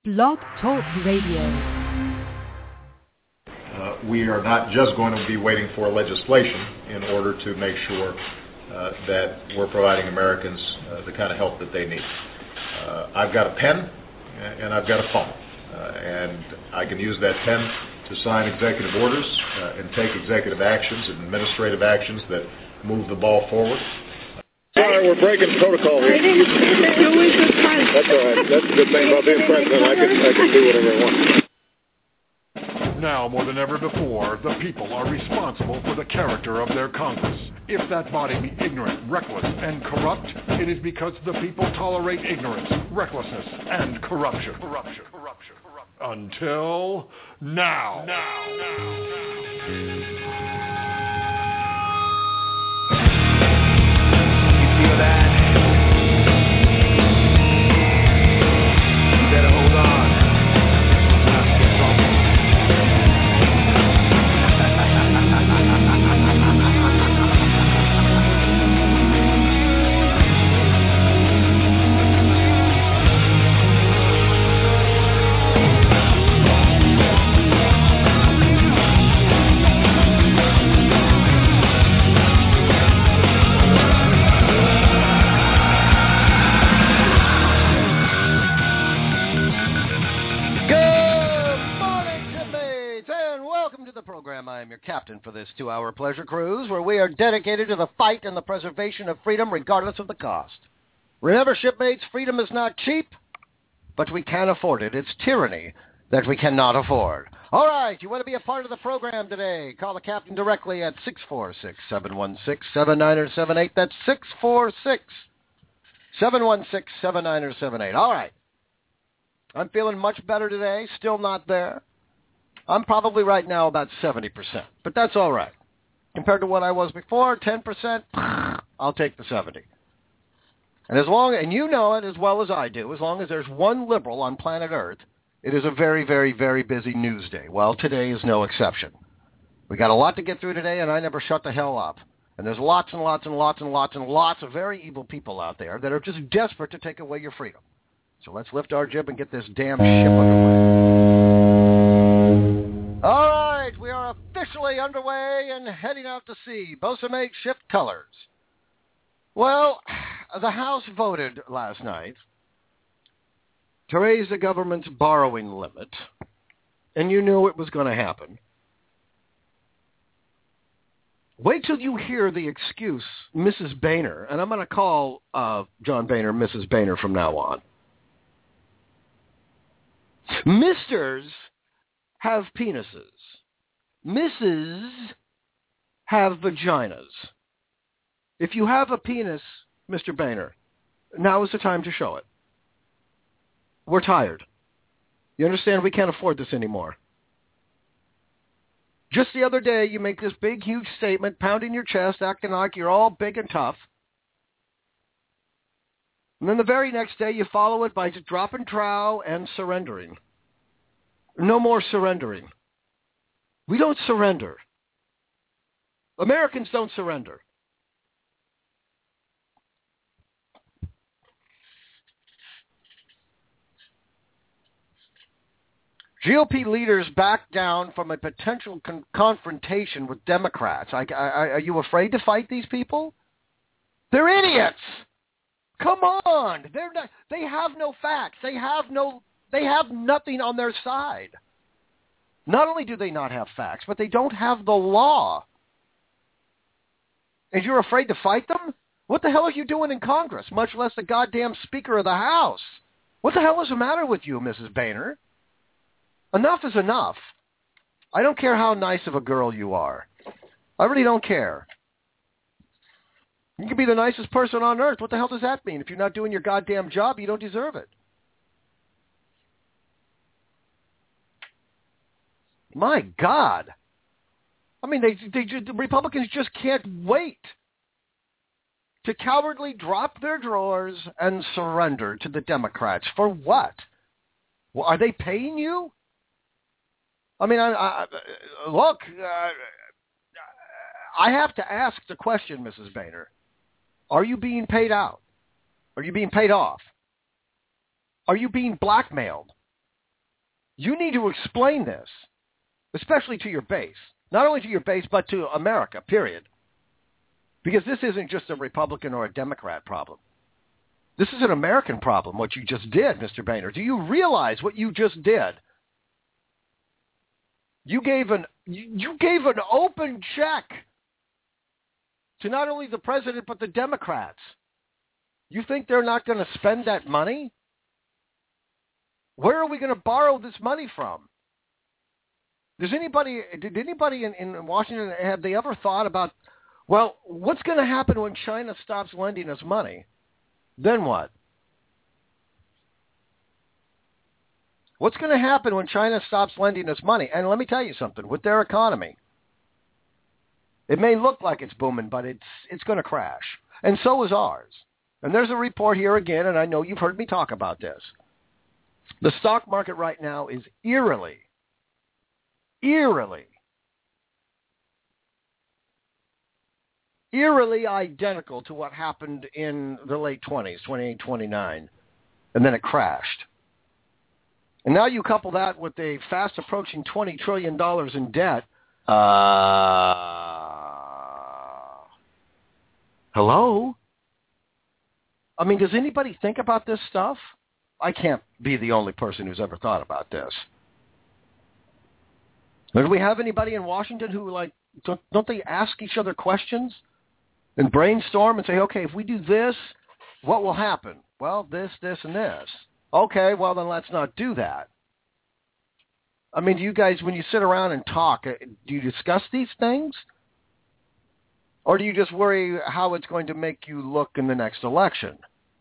Blog Talk Radio. We are not just going to be waiting for legislation in order to make sure that we're providing Americans the kind of help that they need. I've got a pen and I've got a phone, and I can use that pen to sign executive orders and take executive actions and administrative actions that move the ball forward. Sorry, we're breaking protocol here. That's all right. That's the good thing about being president. I can do whatever I want. Now, more than ever before, the people are responsible for the character of their Congress. If that body be ignorant, reckless, and corrupt, it is because the people tolerate ignorance, recklessness, and corruption. Until now. You feel that? You better hold on. I am your captain for this 2-hour pleasure cruise where we are dedicated to the fight and the preservation of freedom regardless of the cost. Remember, shipmates, freedom is not cheap, but we can afford it. It's tyranny that we cannot afford. All right, you want to be a part of the program today? Call the captain directly at 646-716-7978. That's 646-716-7978. All right. I'm feeling much better today. Still not there. I'm probably right now about 70%, but that's all right. Compared to what I was before, 10%, I'll take the 70. And you know it as well as I do, as long as there's one liberal on planet Earth, it is a very, very, very busy news day. Well, today is no exception. We got a lot to get through today, and I never shut the hell up. And there's lots and lots and lots and lots and lots of very evil people out there that are just desperate to take away your freedom. So let's lift our jib and get this damn ship underway. All right, we are officially underway and heading out to sea. Bosun mate, shift colors. Well, the House voted last night to raise the government's borrowing limit, and you knew it was going to happen. Wait till you hear the excuse, Mrs. Boehner, and I'm going to call John Boehner Mrs. Boehner from now on. Misters have penises. Misses have vaginas. If you have a penis, Mr. Boehner, now is the time to show it. We're tired. You understand? We can't afford this anymore. Just the other day, you make this big, huge statement, pounding your chest, acting like you're all big and tough. And then the very next day, you follow it by just dropping trowel and surrendering. No more surrendering. We don't surrender. Americans don't surrender. GOP leaders back down from a potential confrontation with Democrats. Are you afraid to fight these people? They're idiots. Come on. They have no facts. They have nothing on their side. Not only do they not have facts, but they don't have the law. And you're afraid to fight them? What the hell are you doing in Congress, much less the goddamn Speaker of the House? What the hell is the matter with you, Mrs. Boehner? Enough is enough. I don't care how nice of a girl you are. I really don't care. You can be the nicest person on earth. What the hell does that mean? If you're not doing your goddamn job, you don't deserve it. My God. I mean, the Republicans just can't wait to cowardly drop their drawers and surrender to the Democrats. For what? Well, are they paying you? I mean, look, I have to ask the question, Mrs. Boehner. Are you being paid out? Are you being paid off? Are you being blackmailed? You need to explain this, especially to your base. Not only to your base, but to America, period. Because this isn't just a Republican or a Democrat problem. This is an American problem, what you just did, Mr. Boehner. Do you realize what you just did? You gave an open check to not only the president, but the Democrats. You think they're not going to spend that money? Where are we going to borrow this money from? Did anybody in Washington, have they ever thought about, well, what's going to happen when China stops lending us money? Then what? What's going to happen when China stops lending us money? And let me tell you something, with their economy, it may look like it's booming, but it's going to crash. And so is ours. And there's a report here again, and I know you've heard me talk about this. The stock market right now is eerily identical to what happened in the late 20s, 28, 29, and then it crashed. And now you couple that with a fast approaching $20 trillion in debt. Hello? I mean, does anybody think about this stuff? I can't be the only person who's ever thought about this. Do we have anybody in Washington who, don't they ask each other questions and brainstorm and say, okay, if we do this, what will happen? Well, this, and this. Okay, well, then let's not do that. I mean, do you guys, when you sit around and talk, do you discuss these things? Or do you just worry how it's going to make you look in the next election?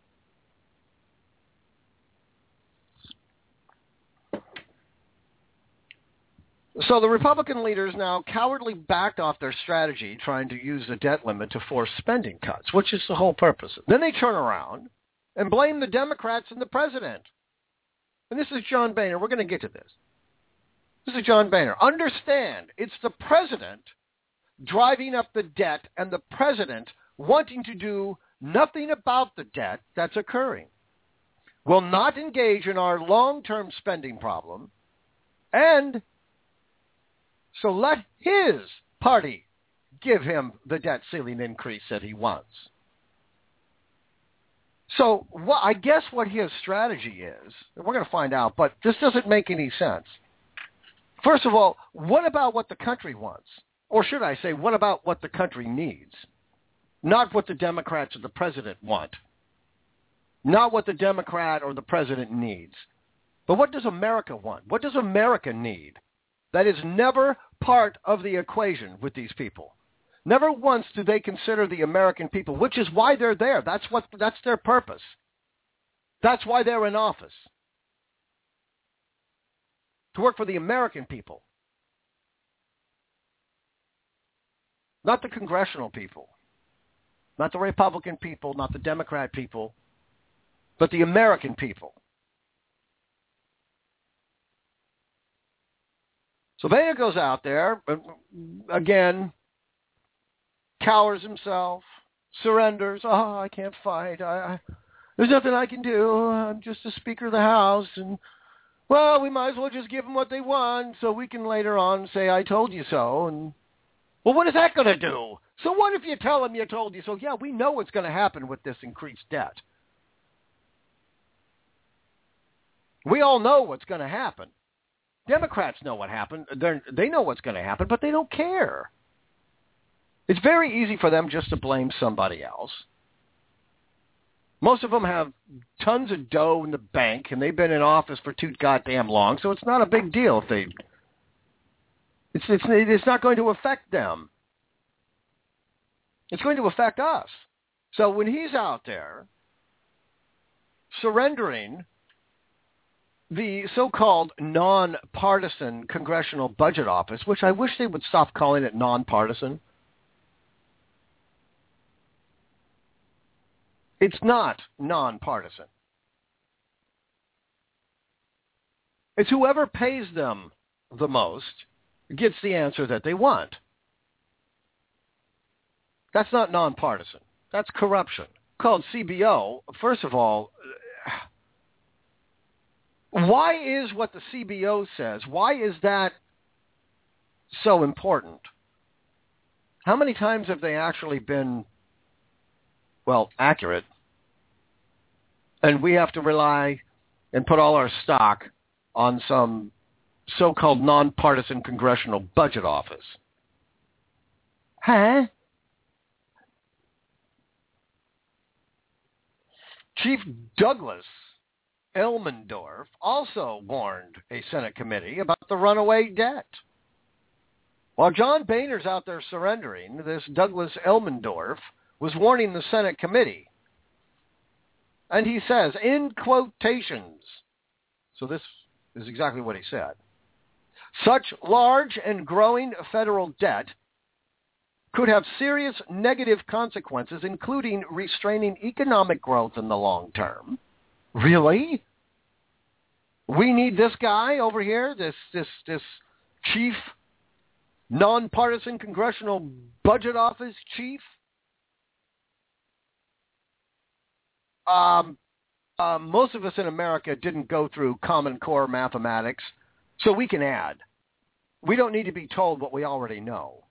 So the Republican leaders now cowardly backed off their strategy trying to use the debt limit to force spending cuts, which is the whole purpose. Then they turn around and blame the Democrats and the president. And this is John Boehner. We're going to get to this. This is John Boehner. Understand, it's the president driving up the debt and the president wanting to do nothing about the debt that's occurring. Will not engage in our long-term spending problem, and so let his party give him the debt ceiling increase that he wants. So I guess what his strategy is, and we're going to find out, but this doesn't make any sense. First of all, what about what the country wants? Or should I say, what about what the country needs? Not what the Democrats or the president want. Not what the Democrat or the president needs. But what does America want? What does America need? That is never part of the equation with these people. Never once do they consider the American people, which is why they're there. That's their purpose. That's why they're in office. To work for the American people. Not the congressional people. Not the Republican people, not the Democrat people, but the American people. So Boehner goes out there, again, cowers himself, surrenders. Oh, I can't fight. There's nothing I can do. I'm just the Speaker of the House. And, well, we might as well just give them what they want so we can later on say, I told you so. And, well, what is that going to do? So what if you tell them you told you so? Yeah, we know what's going to happen with this increased debt. We all know what's going to happen. Democrats know what happened. They know what's going to happen, but they don't care. It's very easy for them just to blame somebody else. Most of them have tons of dough in the bank, and they've been in office for too goddamn long, so it's not a big deal if they... It's not going to affect them. It's going to affect us. So when he's out there surrendering the so-called nonpartisan Congressional Budget Office, which I wish they would stop calling it nonpartisan. It's not nonpartisan. It's whoever pays them the most gets the answer that they want. That's not nonpartisan. That's corruption. Called CBO, first of all, Why is what the CBO says, why is that so important? How many times have they actually been, accurate? And we have to rely and put all our stock on some so-called nonpartisan congressional budget office. Huh? Chief Douglas Elmendorf also warned a Senate committee about the runaway debt. While John Boehner's out there surrendering, this Douglas Elmendorf was warning the Senate committee. And he says, in quotations, so this is exactly what he said, such large and growing federal debt could have serious negative consequences, including restraining economic growth in the long term. Really? We need this guy over here, this chief nonpartisan congressional budget office chief? Most of us in America didn't go through Common Core mathematics, so we can add. We don't need to be told what we already know.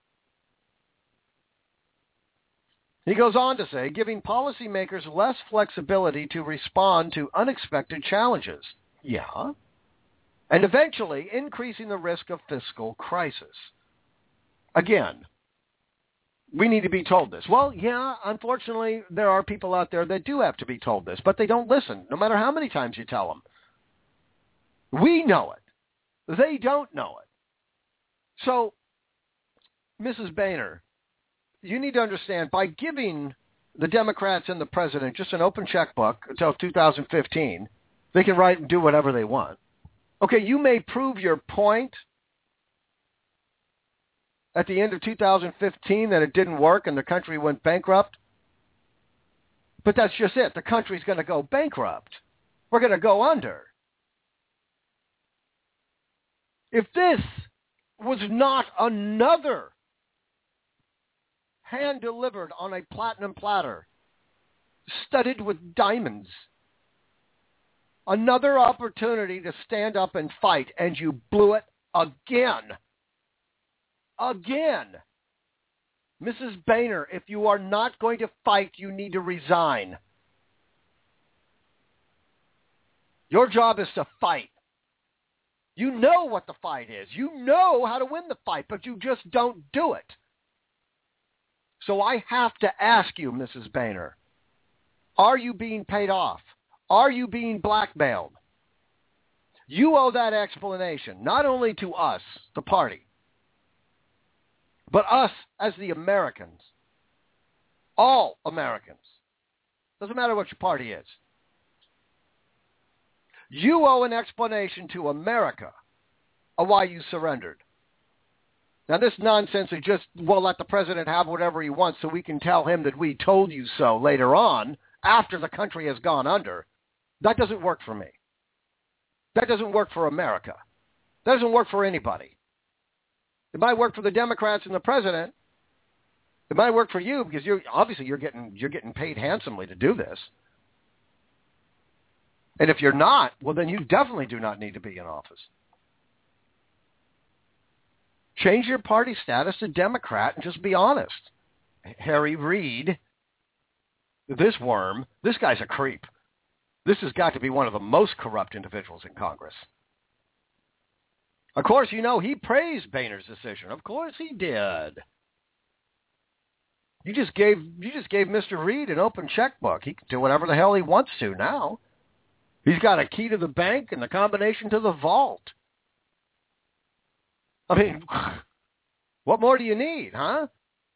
He goes on to say, giving policymakers less flexibility to respond to unexpected challenges. Yeah. And eventually increasing the risk of fiscal crisis. Again, we need to be told this. Well, yeah, unfortunately, there are people out there that do have to be told this, but they don't listen, no matter how many times you tell them. We know it. They don't know it. So, Mrs. Boehner, you need to understand, by giving the Democrats and the president just an open checkbook until 2015, they can write and do whatever they want. Okay, you may prove your point at the end of 2015 that it didn't work and the country went bankrupt, but that's just it. The country's going to go bankrupt. We're going to go under. If this was not another hand-delivered on a platinum platter, studded with diamonds, another opportunity to stand up and fight, and you blew it again. Again. Mrs. Boehner, if you are not going to fight, you need to resign. Your job is to fight. You know what the fight is. You know how to win the fight, but you just don't do it. So I have to ask you, Mrs. Boehner, are you being paid off? Are you being blackmailed? You owe that explanation, not only to us, the party, but us as the Americans. All Americans. Doesn't matter what your party is. You owe an explanation to America of why you surrendered. Now, this nonsense of just, let the president have whatever he wants so we can tell him that we told you so later on, after the country has gone under, that doesn't work for me. That doesn't work for America. That doesn't work for anybody. It might work for the Democrats and the president. It might work for you because you're getting paid handsomely to do this. And if you're not, well, then you definitely do not need to be in office. Change your party status to Democrat and just be honest. Harry Reid, this worm, this guy's a creep. This has got to be one of the most corrupt individuals in Congress. Of course, he praised Boehner's decision. Of course he did. You just gave Mr. Reid an open checkbook. He can do whatever the hell he wants to now. He's got a key to the bank and the combination to the vault. I mean, what more do you need, huh?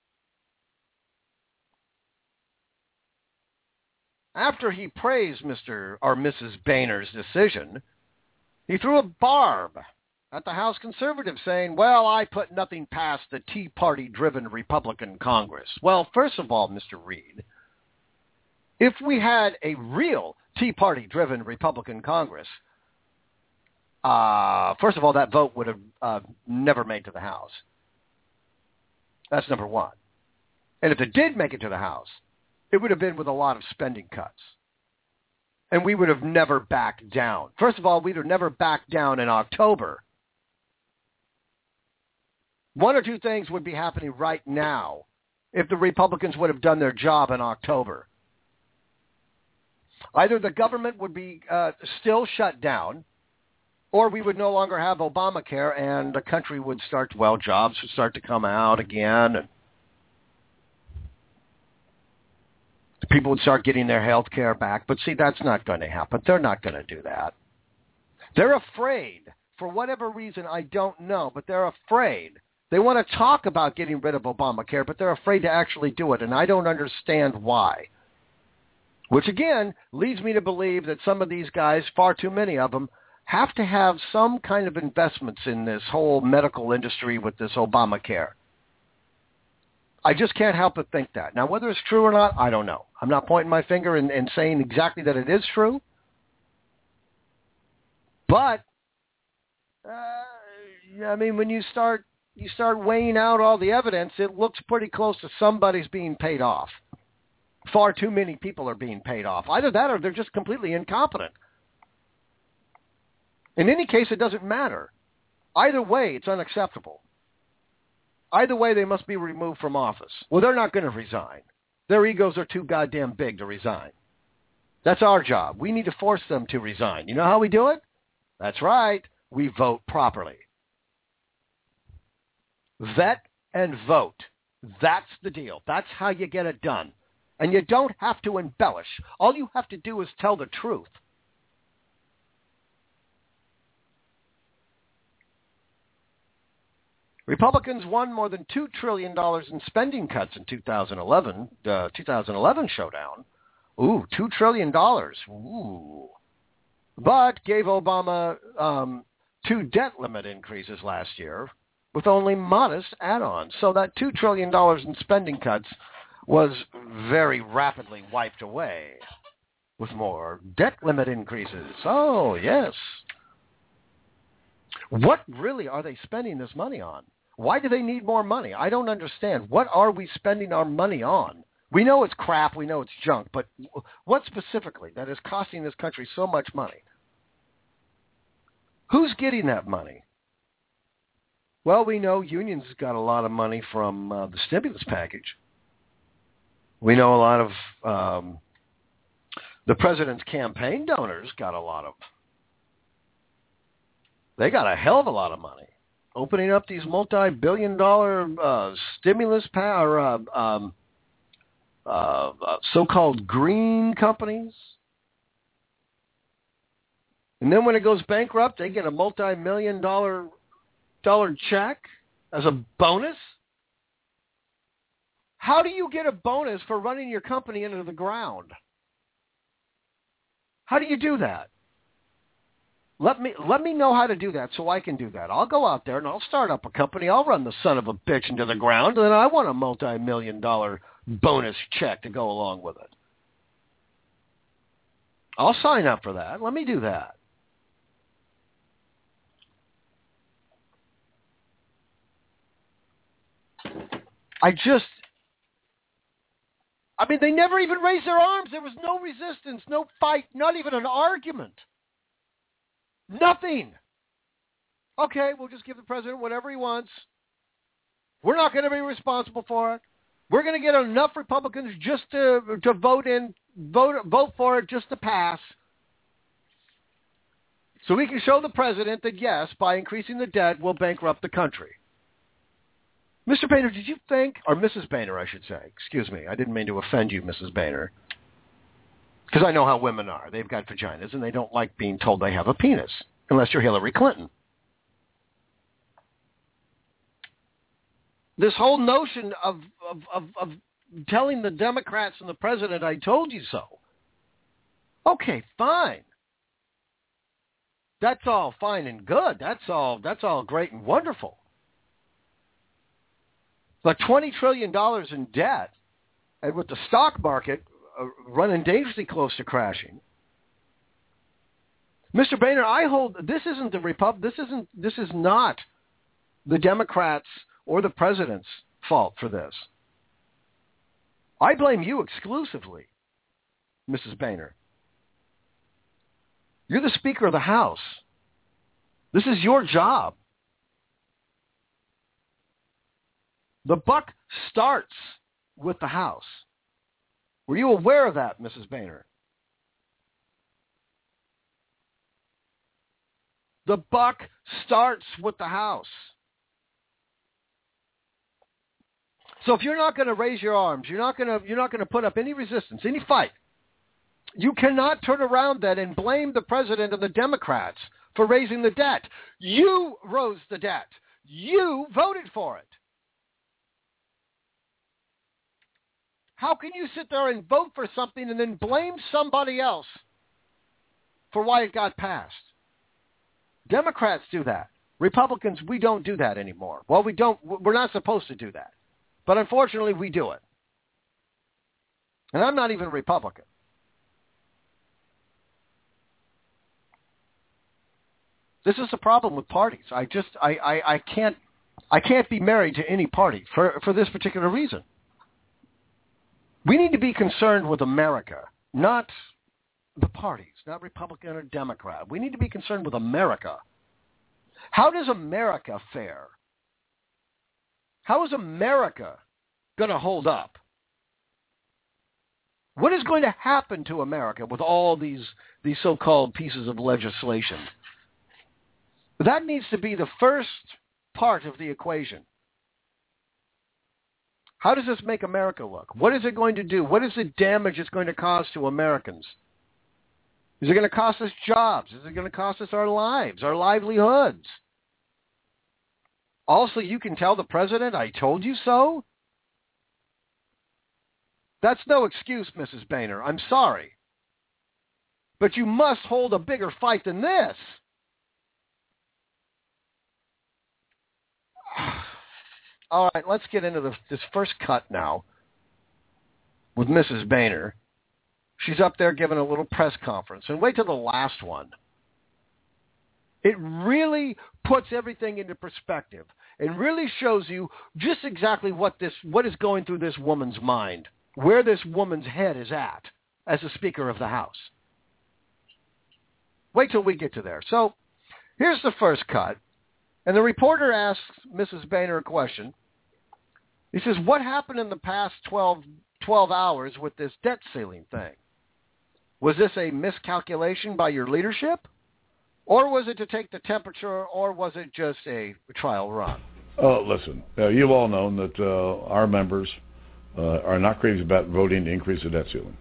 After he praised Mr. or Mrs. Boehner's decision, he threw a barb at the House conservatives saying, well, I put nothing past the Tea Party-driven Republican Congress. Well, first of all, Mr. Reid, if we had a real Tea Party-driven Republican Congress, first of all, that vote would have never made to the House. That's number one. And if it did make it to the House, it would have been with a lot of spending cuts. And we would have never backed down. First of all, we'd have never backed down in October. One or two things would be happening right now if the Republicans would have done their job in October. Either the government would be still shut down, or we would no longer have Obamacare, and the country would start, jobs would start to come out again, and people would start getting their health care back. But see, that's not going to happen. They're not going to do that. They're afraid, for whatever reason, I don't know, but they're afraid. They want to talk about getting rid of Obamacare, but they're afraid to actually do it, and I don't understand why. Which, again, leads me to believe that some of these guys, far too many of them, have to have some kind of investments in this whole medical industry with this Obamacare. I just can't help but think that. Now, whether it's true or not, I don't know. I'm not pointing my finger and saying exactly that it is true. But, when you start weighing out all the evidence, it looks pretty close to somebody's being paid off. Far too many people are being paid off. Either that or they're just completely incompetent. In any case, it doesn't matter. Either way, it's unacceptable. Either way, they must be removed from office. Well, they're not going to resign. Their egos are too goddamn big to resign. That's our job. We need to force them to resign. You know how we do it? That's right. We vote properly. Vet and vote. That's the deal. That's how you get it done. And you don't have to embellish. All you have to do is tell the truth. Republicans won more than $2 trillion in spending cuts in 2011 showdown. Ooh, $2 trillion. Ooh. But gave Obama 2 debt limit increases last year with only modest add-ons. So that $2 trillion in spending cuts was very rapidly wiped away with more debt limit increases. Oh, yes. What really are they spending this money on? Why do they need more money? I don't understand. What are we spending our money on? We know it's crap. We know it's junk. But what specifically that is costing this country so much money? Who's getting that money? Well, we know unions got a lot of money from the stimulus package. We know a lot of the president's campaign donors got a lot of. They got a hell of a lot of money. Opening up these multi-billion-dollar stimulus so-called green companies. And then when it goes bankrupt, they get a multi-million-dollar check as a bonus. How do you get a bonus for running your company into the ground? How do you do that? Let me know how to do that so I can do that. I'll go out there and I'll start up a company. I'll run the son of a bitch into the ground, and then I want a multi-million-dollar bonus check to go along with it. I'll sign up for that. Let me do that. They never even raised their arms. There was no resistance, no fight, not even an argument. Nothing. Okay, we'll just give the president whatever he wants. We're not going to be responsible for it. We're going to get enough Republicans just to vote for it just to pass. So we can show the president that, yes, by increasing the debt, we'll bankrupt the country. Mr. Boehner, did you think, or Mrs. Boehner, I should say, excuse me, I didn't mean to offend you, Mrs. Boehner, because I know how women are. They've got vaginas, and they don't like being told they have a penis, unless you're Hillary Clinton. This whole notion of telling the Democrats and the president, I told you so. Okay, fine. That's all fine and good. That's all great and wonderful. But $20 trillion in debt, and with the stock market running dangerously close to crashing. Mr. Boehner, this is not the Democrats or the president's fault for this. I blame you exclusively, Mrs. Boehner. You're the Speaker of the House. This is your job. The buck starts with the House. Were you aware of that, Mrs. Boehner? The buck starts with the House. So if you're not going to raise your arms, you're not going to put up any resistance, any fight, you cannot turn around then and blame the president and the Democrats for raising the debt. You rose the debt. You voted for it. How can you sit there and vote for something and then blame somebody else for why it got passed? Democrats do that. Republicans, we don't do that anymore. Well, we're not supposed to do that. But unfortunately, we do it. And I'm not even a Republican. This is the problem with parties. I can't be married to any party for this particular reason. We need to be concerned with America, not the parties, not Republican or Democrat. We need to be concerned with America. How does America fare? How is America going to hold up? What is going to happen to America with all these so-called pieces of legislation? That needs to be the first part of the equation. How does this make America look? What is it going to do? What is the damage it's going to cause to Americans? Is it going to cost us jobs? Is it going to cost us our lives, our livelihoods? Also, you can tell the president, I told you so? That's no excuse, Mrs. Boehner. I'm sorry. But you must hold a bigger fight than this. All right, let's get into this first cut now with Mrs. Boehner. She's up there giving a little press conference. And wait till the last one. It really puts everything into perspective and really shows you just exactly what is going through this woman's mind, where this woman's head is at as the Speaker of the House. Wait till we get to there. So here's the first cut. And the reporter asks Mrs. Boehner a question. He says, what happened in the past 12 hours with this debt ceiling thing? Was this a miscalculation by your leadership? Or was it to take the temperature, or was it just a trial run? Listen, you've all known that our members are not crazy about voting to increase the debt ceiling.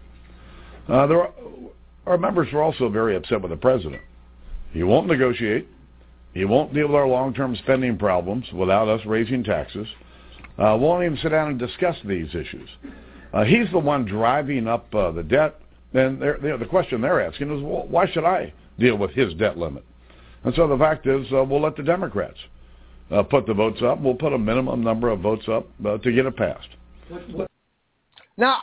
Our members were also very upset with the president. He won't negotiate. He won't deal with our long-term spending problems without us raising taxes. Won't even sit down and discuss these issues. He's the one driving up the debt. And the question they're asking is, well, why should I deal with his debt limit? And so the fact is, we'll let the Democrats put the votes up. We'll put a minimum number of votes up to get it passed. Now,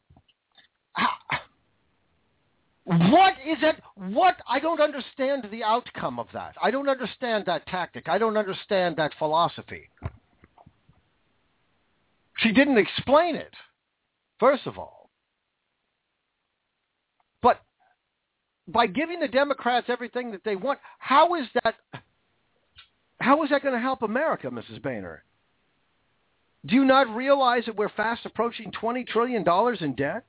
what is it? I don't understand the outcome of that. I don't understand that tactic. I don't understand that philosophy. She didn't explain it, first of all. But by giving the Democrats everything that they want, how is that going to help America, Mrs. Boehner? Do you not realize that we're fast approaching $20 trillion in debt?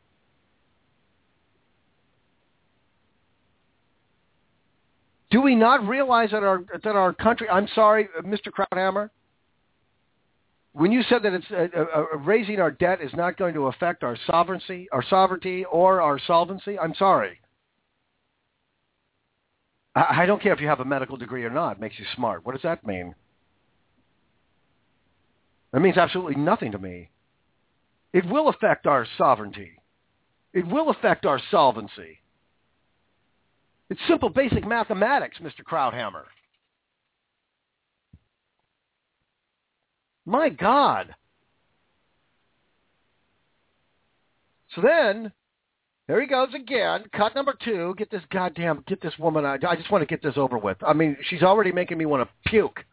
Do we not realize that our country, I'm sorry, Mr. Krauthammer, when you said that it's raising our debt is not going to affect our sovereignty or our solvency, I'm sorry. I don't care if you have a medical degree or not. It makes you smart. What does that mean? That means absolutely nothing to me. It will affect our sovereignty. It will affect our solvency. It's simple, basic mathematics, Mr. Krauthammer. My God. So then, there he goes again. Cut number 2. Get this woman out. I just want to get this over with. I mean, she's already making me want to puke.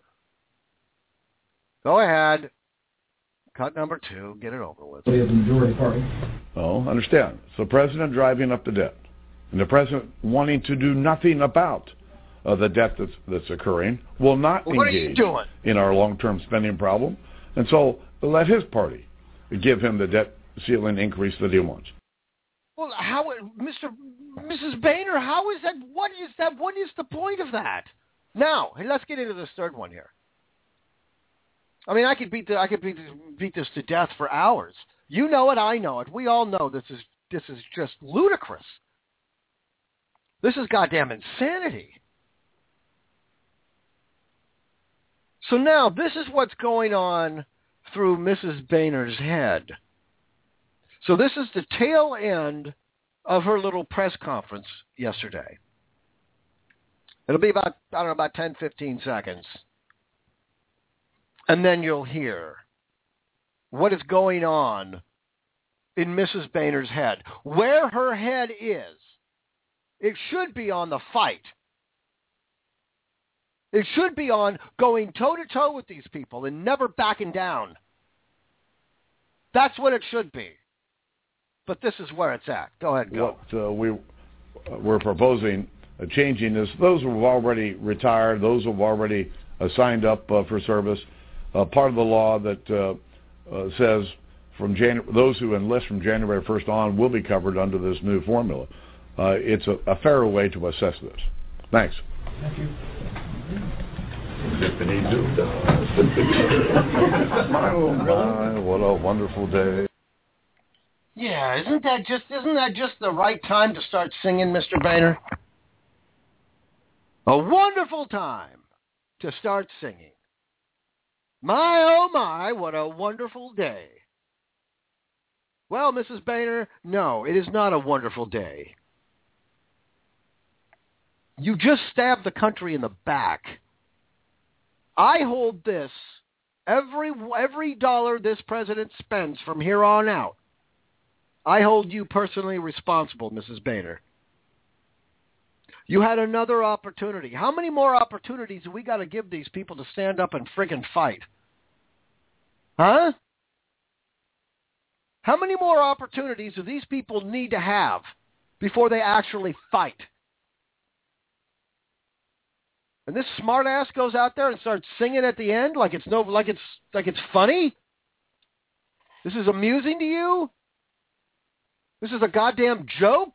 Go ahead. Cut number 2. Get it over with. Oh, understand. So president driving up the debt. And the president, wanting to do nothing about the debt that's occurring, will not engage in our long-term spending problem. And so let his party give him the debt ceiling increase that he wants. Well, Mrs. Boehner, how is that? What is that? What is the point of that? Now, let's get into this third one here. I mean, I could beat this to death for hours. You know it, I know it. We all know this is just ludicrous. This is goddamn insanity. So now, this is what's going on through Mrs. Boehner's head. So this is the tail end of her little press conference yesterday. It'll be about 10, 15 seconds. And then you'll hear what is going on in Mrs. Boehner's head. Where her head is, it should be on the fight. It should be on going toe-to-toe with these people and never backing down. That's what it should be. But this is where it's at. Go ahead, go. What we're proposing changing is those who have already retired, those who have already signed up for service, part of the law that says those who enlist from January 1st on will be covered under this new formula. It's a fairer way to assess this. Thanks. Thank you. Oh my, what a wonderful day. Yeah, isn't that just the right time to start singing, Mr. Boehner? A wonderful time to start singing. My, oh my, what a wonderful day. Well, Mrs. Boehner, no, it is not a wonderful day. You just stabbed the country in the back. I hold this, every dollar this president spends from here on out, I hold you personally responsible, Mrs. Boehner. You had another opportunity. How many more opportunities do we got to give these people to stand up and friggin' fight? Huh? How many more opportunities do these people need to have before they actually fight? And this smartass goes out there and starts singing at the end like it's funny? This is amusing to you? This is a goddamn joke?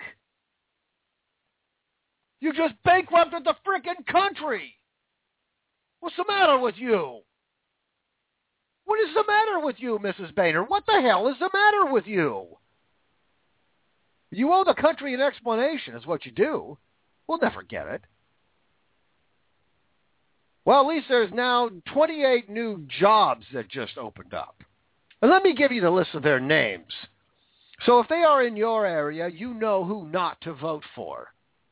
You just bankrupted the frickin' country. What's the matter with you? What is the matter with you, Mrs. Boehner? What the hell is the matter with you? You owe the country an explanation is what you do. We'll never get it. Well, at least there's now 28 new jobs that just opened up. And let me give you the list of their names. So if they are in your area, you know who not to vote for.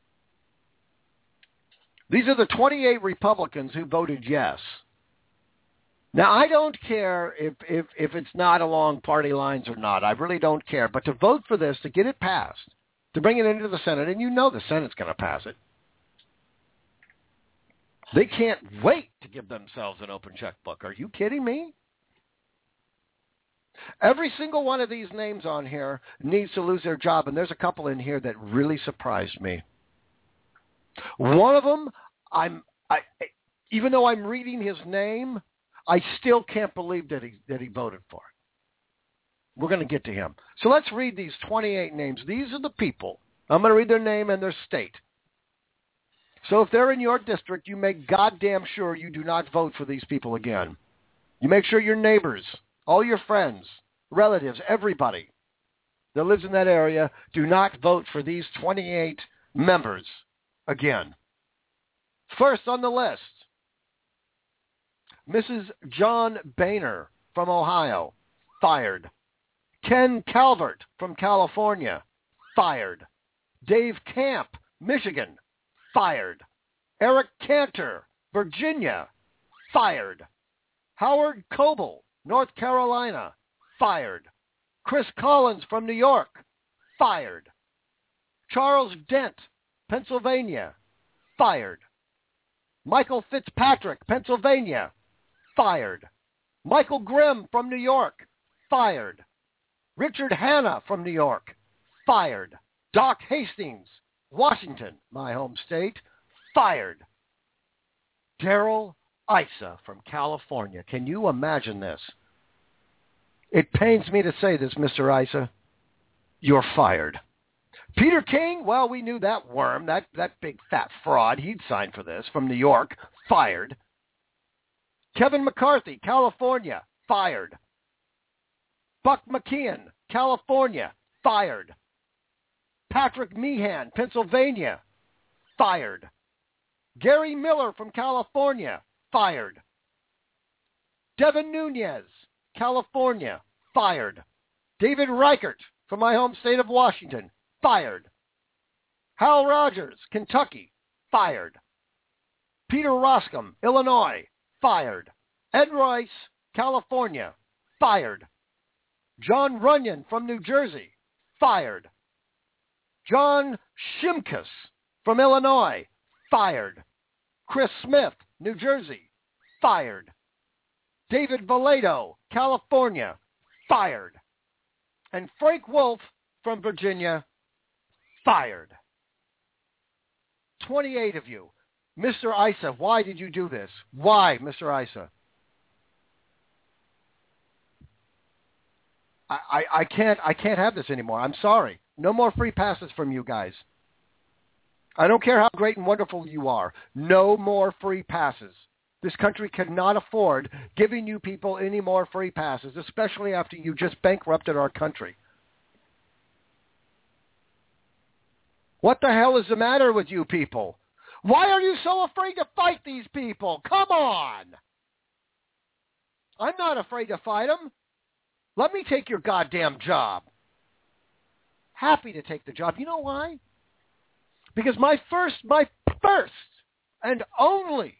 These are the 28 Republicans who voted yes. Now, I don't care if it's not along party lines or not. I really don't care. But to vote for this, to get it passed, to bring it into the Senate, and you know the Senate's going to pass it, they can't wait to give themselves an open checkbook. Are you kidding me? Every single one of these names on here needs to lose their job, and there's a couple in here that really surprised me. One of them, even though I'm reading his name, I still can't believe that he voted for it. We're going to get to him. So let's read these 28 names. These are the people. I'm going to read their name and their state. So if they're in your district, you make goddamn sure you do not vote for these people again. You make sure your neighbors, all your friends, relatives, everybody that lives in that area, do not vote for these 28 members again. First on the list, Mrs. John Boehner from Ohio, fired. Ken Calvert from California, fired. Dave Camp, Michigan, fired. Eric Cantor, Virginia, fired. Howard Coble, North Carolina, fired. Chris Collins from New York, fired. Charles Dent, Pennsylvania, fired. Michael Fitzpatrick, Pennsylvania, fired. Michael Grimm from New York, fired. Richard Hanna from New York, fired. Doc Hastings, Washington, my home state, fired Darrell Issa from California. Can you imagine this? It pains me to say this, Mr. Issa. You're fired. Peter King, well, we knew that worm, that big fat fraud, he'd signed for this, from New York, fired. Kevin McCarthy, California, fired. Buck McKeon, California, fired. Patrick Meehan, Pennsylvania, fired. Gary Miller from California, fired. Devin Nunes, California, fired. David Reichert from my home state of Washington, fired. Hal Rogers, Kentucky, fired. Peter Roskam, Illinois, fired. Ed Royce, California, fired. John Runyon from New Jersey, fired. John Shimkus from Illinois, fired. Chris Smith, New Jersey, fired. David Vallejo, California, fired. And Frank Wolf from Virginia, fired. 28 of you. Mr. Issa, why did you do this? Why, Mr. Issa? I can't have this anymore. I'm sorry. No more free passes from you guys. I don't care how great and wonderful you are. No more free passes. This country cannot afford giving you people any more free passes, especially after you just bankrupted our country. What the hell is the matter with you people? Why are you so afraid to fight these people? Come on. I'm not afraid to fight them. Let me take your goddamn job. Happy to take the job. You know why? Because my first and only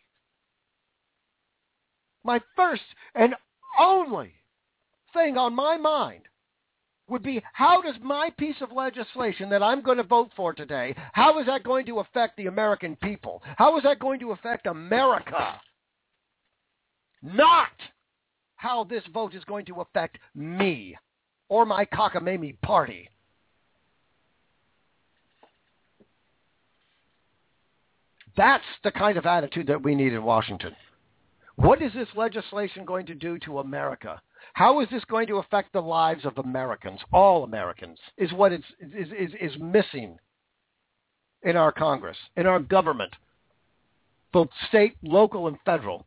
thing on my mind would be, how does my piece of legislation that I'm going to vote for today, how is that going to affect the American people? How is that going to affect America? Not how this vote is going to affect me or my cockamamie party. That's the kind of attitude that we need in Washington. What is this legislation going to do to America? How is this going to affect the lives of Americans, all Americans, is what is missing in our Congress, in our government, both state, local, and federal.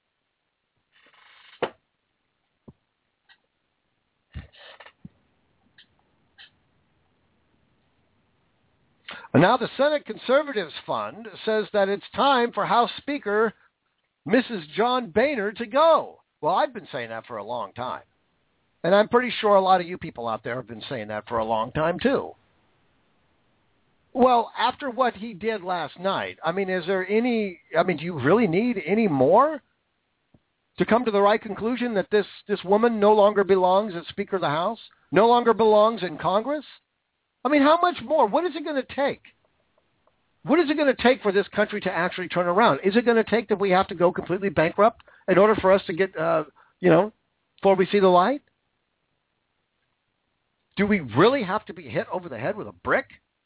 And now the Senate Conservatives Fund says that it's time for House Speaker Mrs. John Boehner to go. Well, I've been saying that for a long time. And I'm pretty sure a lot of you people out there have been saying that for a long time, too. Well, after what he did last night, is there do you really need any more to come to the right conclusion that this woman no longer belongs as Speaker of the House, no longer belongs in Congress? How much more? What is it going to take? What is it going to take for this country to actually turn around? Is it going to take that we have to go completely bankrupt in order for us to get, before we see the light? Do we really have to be hit over the head with a brick?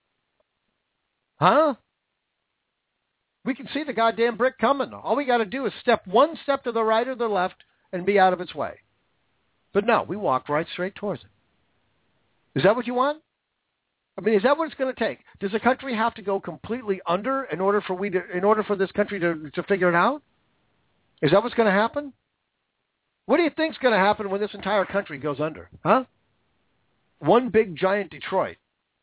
Huh? We can see the goddamn brick coming. All we got to do is step one step to the right or the left and be out of its way. But no, we walk right straight towards it. Is that what you want? Is that what it's going to take? Does the country have to go completely under in order for this country to figure it out? Is that what's going to happen? What do you think's going to happen when this entire country goes under? Huh? One big giant Detroit.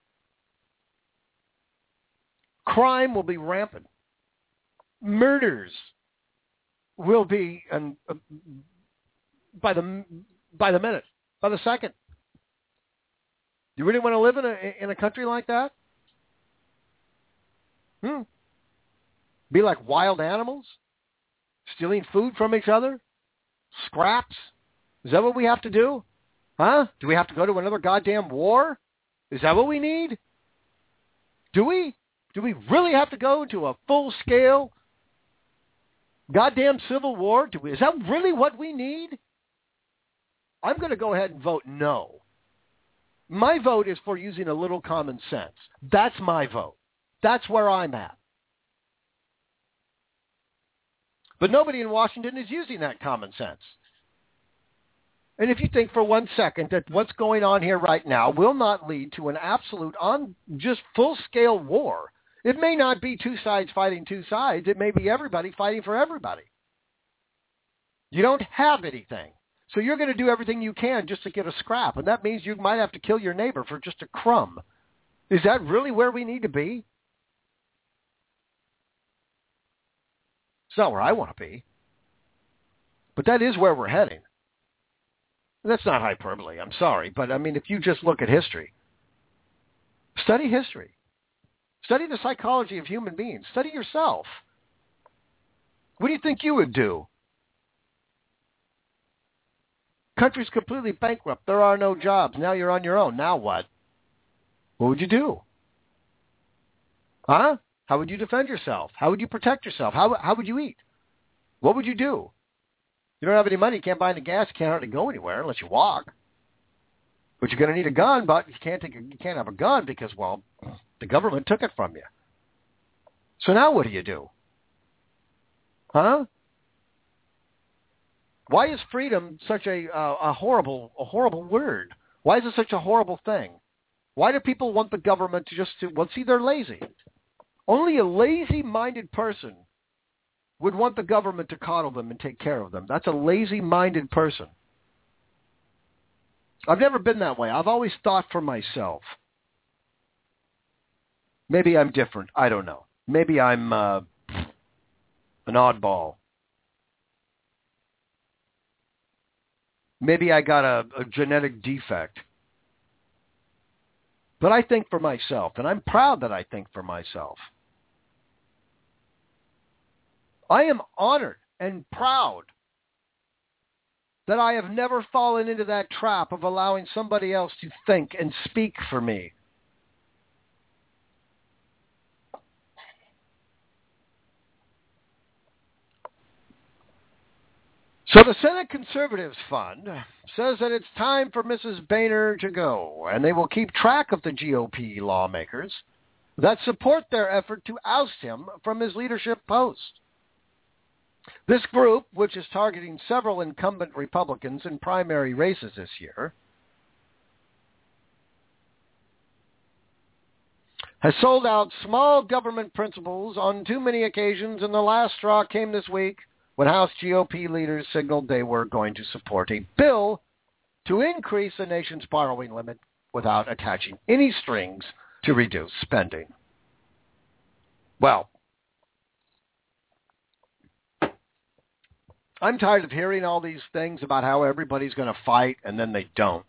Crime will be rampant. Murders will be by the minute, by the second. You really want to live in a country like that? Be like wild animals? Stealing food from each other? Scraps? Is that what we have to do? Huh? Do we have to go to another goddamn war? Is that what we need? Do we? Do we really have to go to a full-scale goddamn civil war? Is that really what we need? I'm going to go ahead and vote no. My vote is for using a little common sense. That's my vote. That's where I'm at. But nobody in Washington is using that common sense. And if you think for 1 second that what's going on here right now will not lead to an absolute, just full-scale war, it may not be two sides fighting two sides. It may be everybody fighting for everybody. You don't have anything. So you're going to do everything you can just to get a scrap. And that means you might have to kill your neighbor for just a crumb. Is that really where we need to be? It's not where I want to be. But that is where we're heading. That's not hyperbole, I'm sorry. But, I mean, if you just look at history, study history. Study the psychology of human beings. Study yourself. What do you think you would do? Country's completely bankrupt. There are no jobs. Now you're on your own. Now what? What would you do? Huh? How would you defend yourself? How would you protect yourself? How would you eat? What would you do? You don't have any money. You can't buy any gas. You can't hardly go anywhere unless you walk. But you're going to need a gun, but you can't have a gun because, well, the government took it from you. So now what do you do? Huh? Why is freedom such a horrible word? Why is it such a horrible thing? Why do people want the government well, see, they're lazy. Only a lazy-minded person would want the government to coddle them and take care of them. That's a lazy-minded person. I've never been that way. I've always thought for myself. Maybe I'm different. I don't know. Maybe I'm an oddball. Maybe I got a genetic defect. But I think for myself, and I'm proud that I think for myself. I am honored and proud that I have never fallen into that trap of allowing somebody else to think and speak for me. So the Senate Conservatives Fund says that it's time for Mrs. Boehner to go, and they will keep track of the GOP lawmakers that support their effort to oust him from his leadership post. This group, which is targeting several incumbent Republicans in primary races this year, has sold out small government principles on too many occasions, and the last straw came this week when House GOP leaders signaled they were going to support a bill to increase the nation's borrowing limit without attaching any strings to reduce spending. Well, I'm tired of hearing all these things about how everybody's going to fight and then they don't.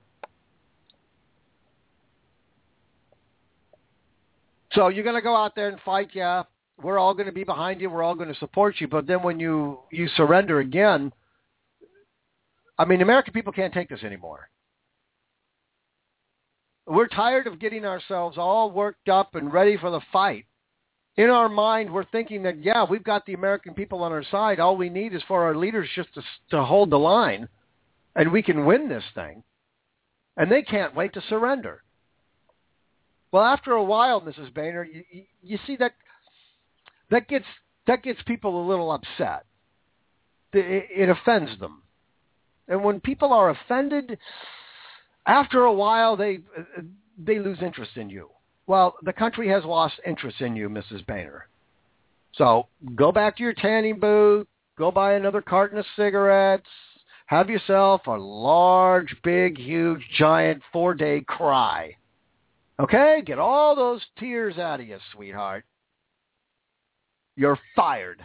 So you're going to go out there and fight, yeah. We're all going to be behind you. We're all going to support you. But then when you surrender again, I mean, American people can't take this anymore. We're tired of getting ourselves all worked up and ready for the fight. In our mind, we're thinking that, yeah, we've got the American people on our side. All we need is for our leaders just to hold the line, and we can win this thing. And they can't wait to surrender. Well, after a while, Mrs. Boehner, you see that gets people a little upset. It offends them. And when people are offended, after a while, they lose interest in you. Well, the country has lost interest in you, Mrs. Boehner. So go back to your tanning booth, go buy another carton of cigarettes, have yourself a large, big, huge, giant 4-day cry. Okay? Get all those tears out of you, sweetheart. You're fired.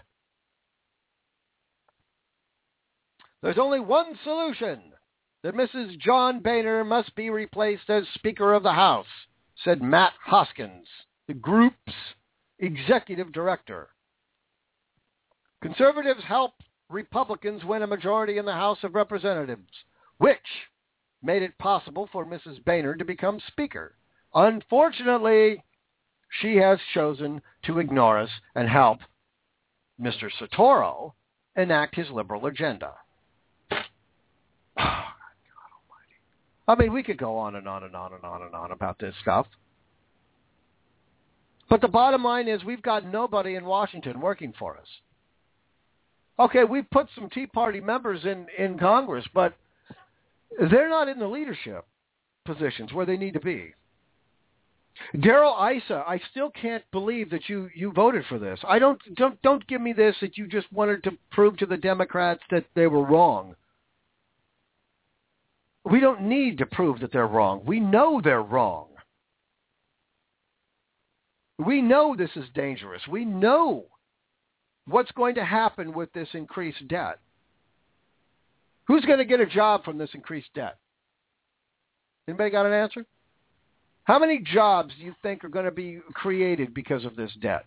There's only one solution. That Mrs. John Boehner must be replaced as Speaker of the House, said Matt Hoskins, the group's executive director. Conservatives helped Republicans win a majority in the House of Representatives, which made it possible for Mrs. Boehner to become Speaker. Unfortunately, she has chosen to ignore us and help Mr. Sotoro enact his liberal agenda. I mean, we could go on and on and on and on and on about this stuff. But the bottom line is we've got nobody in Washington working for us. Okay, we've put some Tea Party members in Congress, but they're not in the leadership positions where they need to be. Darrell Issa, I still can't believe that you voted for this. Don't give me this that you just wanted to prove to the Democrats that they were wrong. We don't need to prove that they're wrong. We know they're wrong. We know this is dangerous. We know what's going to happen with this increased debt. Who's going to get a job from this increased debt? Anybody got an answer? How many jobs do you think are going to be created because of this debt?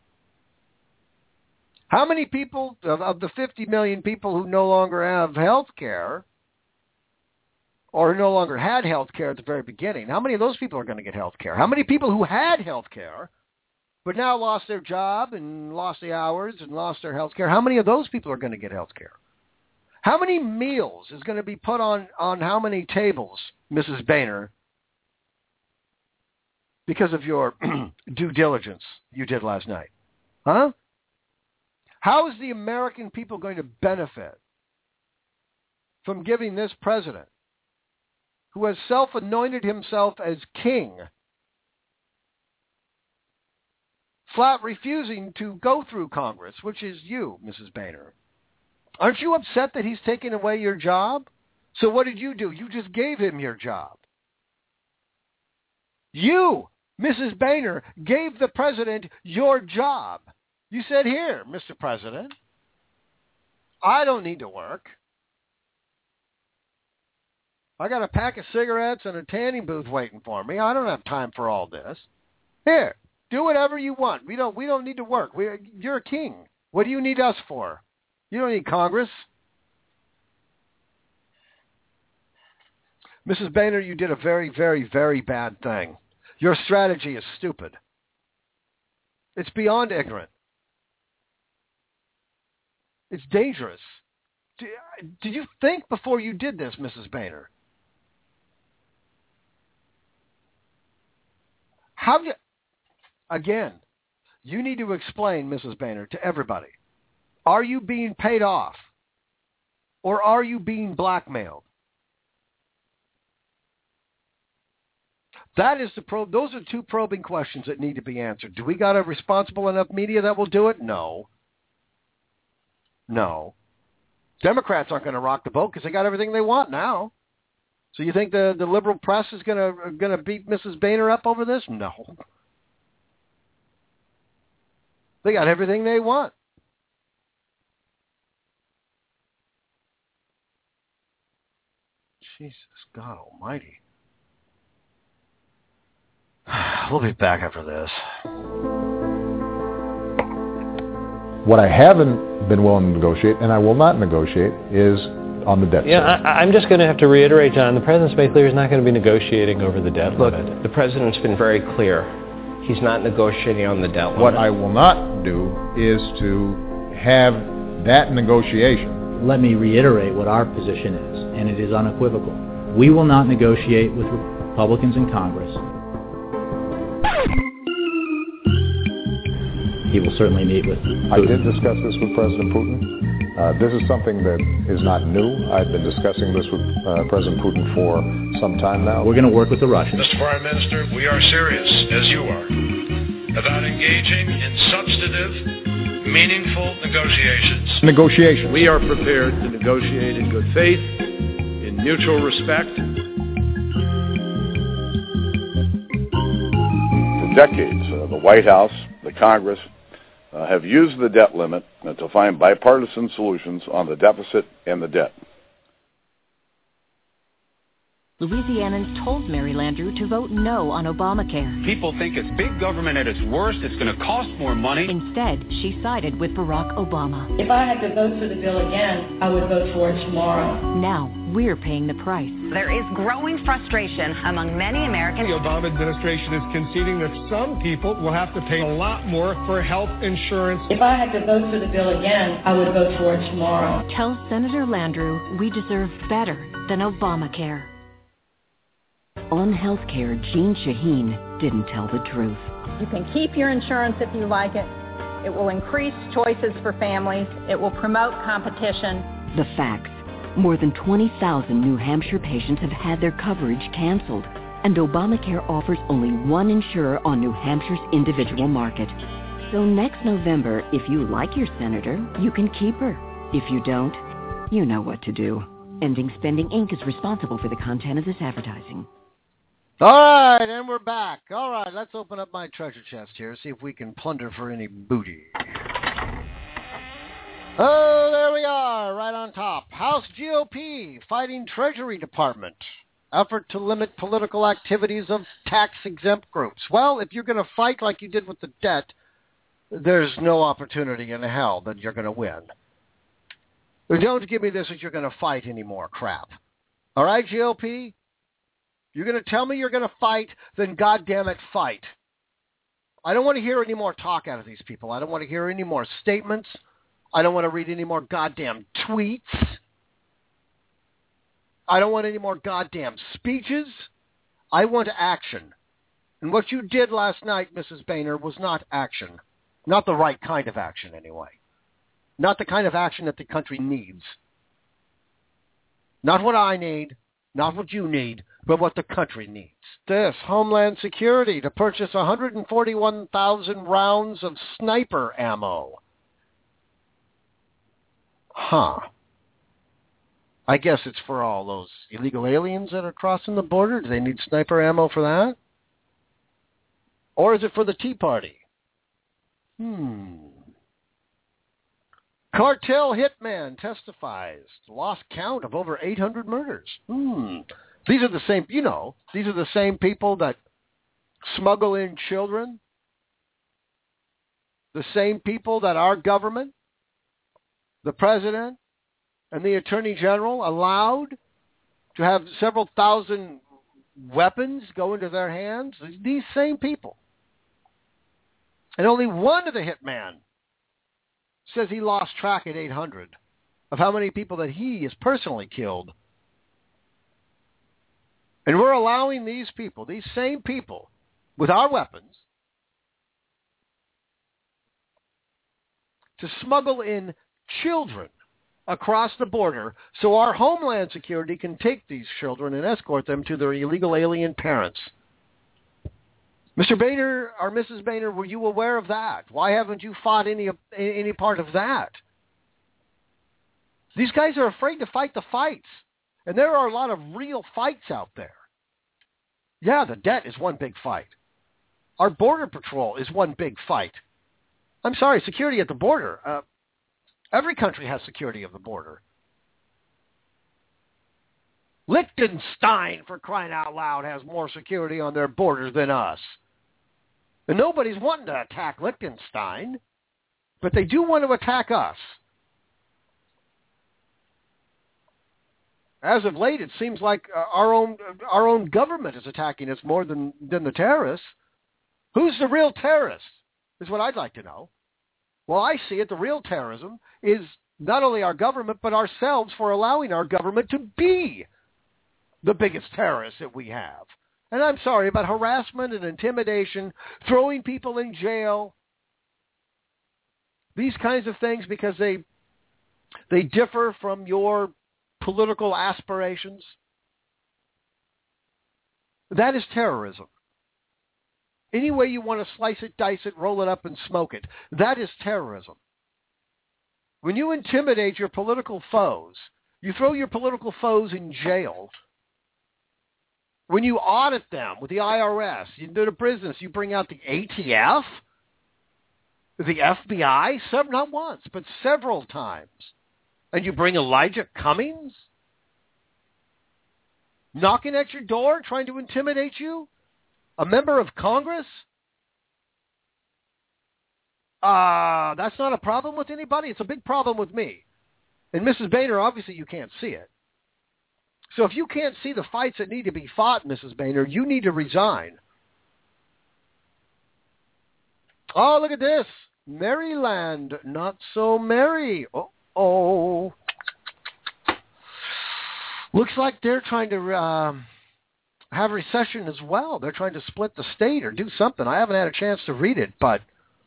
How many people, of the 50 million people who no longer have health care, or no longer had health care at the very beginning, how many of those people are going to get health care? How many people who had health care but now lost their job and lost the hours and lost their health care, how many of those people are going to get health care? How many meals is going to be put on how many tables, Mrs. Boehner, because of your due diligence you did last night? Huh? How is the American people going to benefit from giving this president, who has self-anointed himself as king, flat refusing to go through Congress, which is you, Mrs. Boehner? Aren't you upset that he's taken away your job? So what did you do? You just gave him your job. You, Mrs. Boehner, gave the president your job. You said, here, Mr. President, I don't need to work. I got a pack of cigarettes and a tanning booth waiting for me. I don't have time for all this. Here, do whatever you want. We don't need to work. You're a king. What do you need us for? You don't need Congress. Mrs. Boehner, you did a very, very, very bad thing. Your strategy is stupid. It's beyond ignorant. It's dangerous. Did you think before you did this, Mrs. Boehner? Again, you need to explain, Mrs. Boehner, to everybody. Are you being paid off? Or are you being blackmailed? That is those are two probing questions that need to be answered. Do we got a responsible enough media that will do it? No. No. Democrats aren't going to rock the boat because they got everything they want now. So you think the liberal press is going to beat Mrs. Boehner up over this? No. They got everything they want. Jesus, God almighty. We'll be back after this. What I haven't been willing to negotiate, and I will not negotiate, is on the debt side. I'm just going to have to reiterate, John, the President's made clear he's not going to be negotiating over the debt limit. The President's been very clear. He's not negotiating on the debt limit. What I will not do is to have that negotiation. Let me reiterate what our position is, and it is unequivocal. We will not negotiate with Republicans in Congress. He will certainly meet with Putin. I did discuss this with President Putin. This is something that is not new. I've been discussing this with President Putin for some time now. We're going to work with the Russians. Mr. Foreign Minister, we are serious, as you are, about engaging in substantive, meaningful negotiations. We are prepared to negotiate in good faith, in mutual respect. For decades, the White House, the Congress, have used the debt limit to find bipartisan solutions on the deficit and the debt. Louisianans told Mary Landrieu to vote no on Obamacare. People think it's big government at its worst. It's going to cost more money. Instead, she sided with Barack Obama. If I had to vote for the bill again, I would vote for it tomorrow. Now, we're paying the price. There is growing frustration among many Americans. The Obama administration is conceding that some people will have to pay a lot more for health insurance. If I had to vote for the bill again, I would vote for it tomorrow. Tell Senator Landrieu we deserve better than Obamacare. On healthcare, Jean Shaheen didn't tell the truth. You can keep your insurance if you like it. It will increase choices for families. It will promote competition. The facts. More than 20,000 New Hampshire patients have had their coverage canceled, and Obamacare offers only one insurer on New Hampshire's individual market. So next November, if you like your senator, you can keep her. If you don't, you know what to do. Ending Spending, Inc. is responsible for the content of this advertising. All right, and we're back. All right, let's open up my treasure chest here, see if we can plunder for any booty. Oh, there we are, right on top. House GOP fighting Treasury Department. Effort to limit political activities of tax-exempt groups. Well, if you're going to fight like you did with the debt, there's no opportunity in hell that you're going to win. Don't give me this as you're going to fight anymore crap. All right, GOP? You're going to tell me you're going to fight, then goddamn it, fight. I don't want to hear any more talk out of these people. I don't want to hear any more statements. I don't want to read any more goddamn tweets. I don't want any more goddamn speeches. I want action. And what you did last night, Mrs. Boehner, was not action. Not the right kind of action, anyway. Not the kind of action that the country needs. Not what I need, not what you need, but what the country needs. This, Homeland Security, to purchase 141,000 rounds of sniper ammo. Huh. I guess it's for all those illegal aliens that are crossing the border. Do they need sniper ammo for that? Or is it for the Tea Party? Cartel hitman testifies. Lost count of over 800 murders. These are the same, these are the same people that smuggle in children. The same people that our government, the president, and the attorney general allowed to have several thousand weapons go into their hands. These same people. And only one of the hitman says he lost track at 800 of how many people that he has personally killed. And we're allowing these people, these same people, with our weapons, to smuggle in children across the border so our Homeland Security can take these children and escort them to their illegal alien parents. Mr. Boehner or Mrs. Boehner, were you aware of that? Why haven't you fought any part of that? These guys are afraid to fight the fights. And there are a lot of real fights out there. Yeah, the debt is one big fight. Our border patrol is one big fight. I'm sorry, security at the border. Every country has security of the border. Liechtenstein, for crying out loud, has more security on their borders than us. And nobody's wanting to attack Liechtenstein, but they do want to attack us. As of late, it seems like our own government is attacking us more than the terrorists. Who's the real terrorist, is what I'd like to know. Well, I see it. The real terrorism is not only our government, but ourselves for allowing our government to be the biggest terrorists that we have. And I'm sorry about harassment and intimidation, throwing people in jail, these kinds of things because they differ from your political aspirations. That is terrorism. Any way you want to slice it, dice it, roll it up, and smoke it, that is terrorism. When you intimidate your political foes, you throw your political foes in jail. When you audit them with the IRS, you do the business, you bring out the ATF, the FBI, not once, but several times. And you bring Elijah Cummings knocking at your door, trying to intimidate you? A member of Congress? That's not a problem with anybody. It's a big problem with me. And Mrs. Boehner, obviously you can't see it. So if you can't see the fights that need to be fought, Mrs. Boehner, you need to resign. Oh, look at this. Maryland, not so merry. Oh. Looks like they're trying to have recession as well. They're trying to split the state or do something. I haven't had a chance to read it, but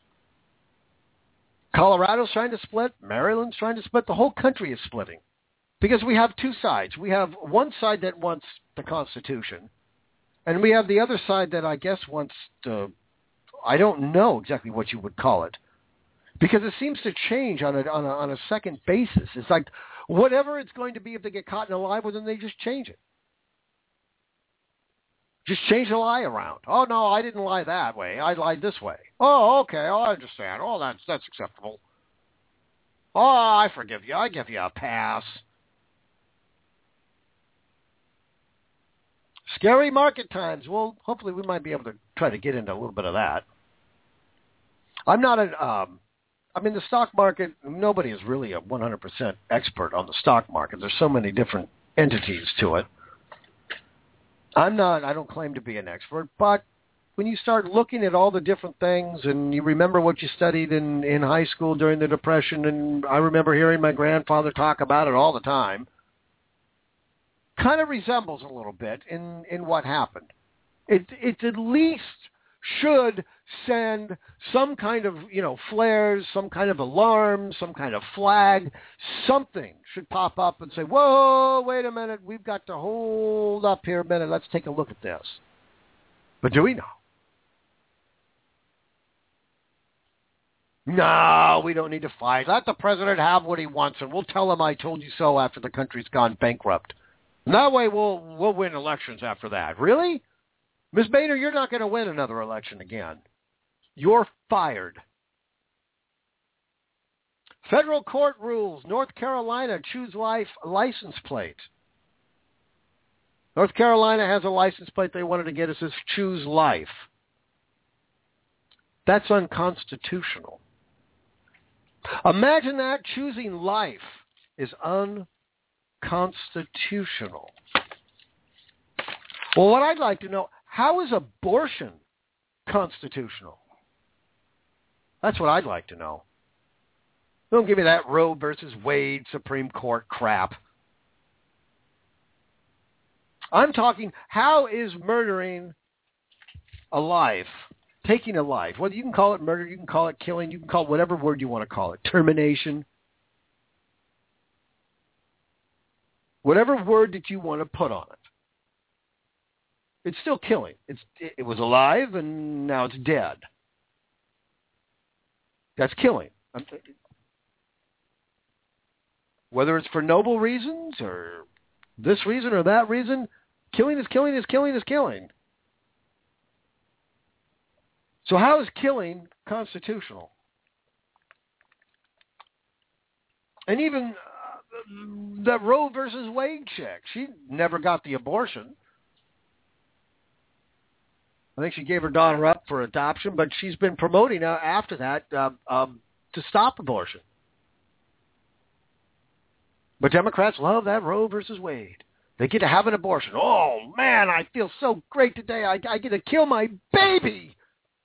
Colorado's trying to split. Maryland's trying to split. The whole country is splitting because we have two sides. We have one side that wants the Constitution, and we have the other side that I guess wants to, I don't know exactly what you would call it, because it seems to change on a second basis. It's like whatever it's going to be, if they get caught in a lie, well, then they just change it. Just change the lie around. Oh, no, I didn't lie that way. I lied this way. Oh, okay, oh, I understand. Oh, that's acceptable. Oh, I forgive you. I give you a pass. Scary market times. Well, hopefully we might be able to try to get into a little bit of that. I'm not the stock market, nobody is really a 100% expert on the stock market. There's so many different entities to it. I don't claim to be an expert, but when you start looking at all the different things and you remember what you studied in high school during the Depression, and I remember hearing my grandfather talk about it all the time, kind of resembles a little bit in what happened. It at least should send some kind of, flares, some kind of alarm, some kind of flag, something should pop up and say, whoa, wait a minute, we've got to hold up here a minute, let's take a look at this. But do we know? No, we don't need to fight. Let the president have what he wants, and we'll tell him I told you so after the country's gone bankrupt. And that way we'll win elections after that. Really? Ms. Boehner, you're not going to win another election again. You're fired. Federal court rules. North Carolina, choose life license plate. North Carolina has a license plate they wanted to get. It says choose life. That's unconstitutional. Imagine that. Choosing life is unconstitutional. Well, what I'd like to know, how is abortion constitutional? That's what I'd like to know. Don't give me that Roe versus Wade Supreme Court crap. I'm talking, how is murdering a life, taking a life, whether you can call it murder, you can call it killing, you can call it whatever word you want to call it, termination, whatever word that you want to put on it. It's still killing. It was alive and now it's dead. That's killing. Whether it's for noble reasons or this reason or that reason, killing is killing is killing is killing. So how is killing constitutional? And even the Roe versus Wade chick, she never got the abortion. I think she gave her daughter up for adoption, but she's been promoting after that to stop abortion. But Democrats love that Roe versus Wade. They get to have an abortion. Oh, man, I feel so great today. I get to kill my baby.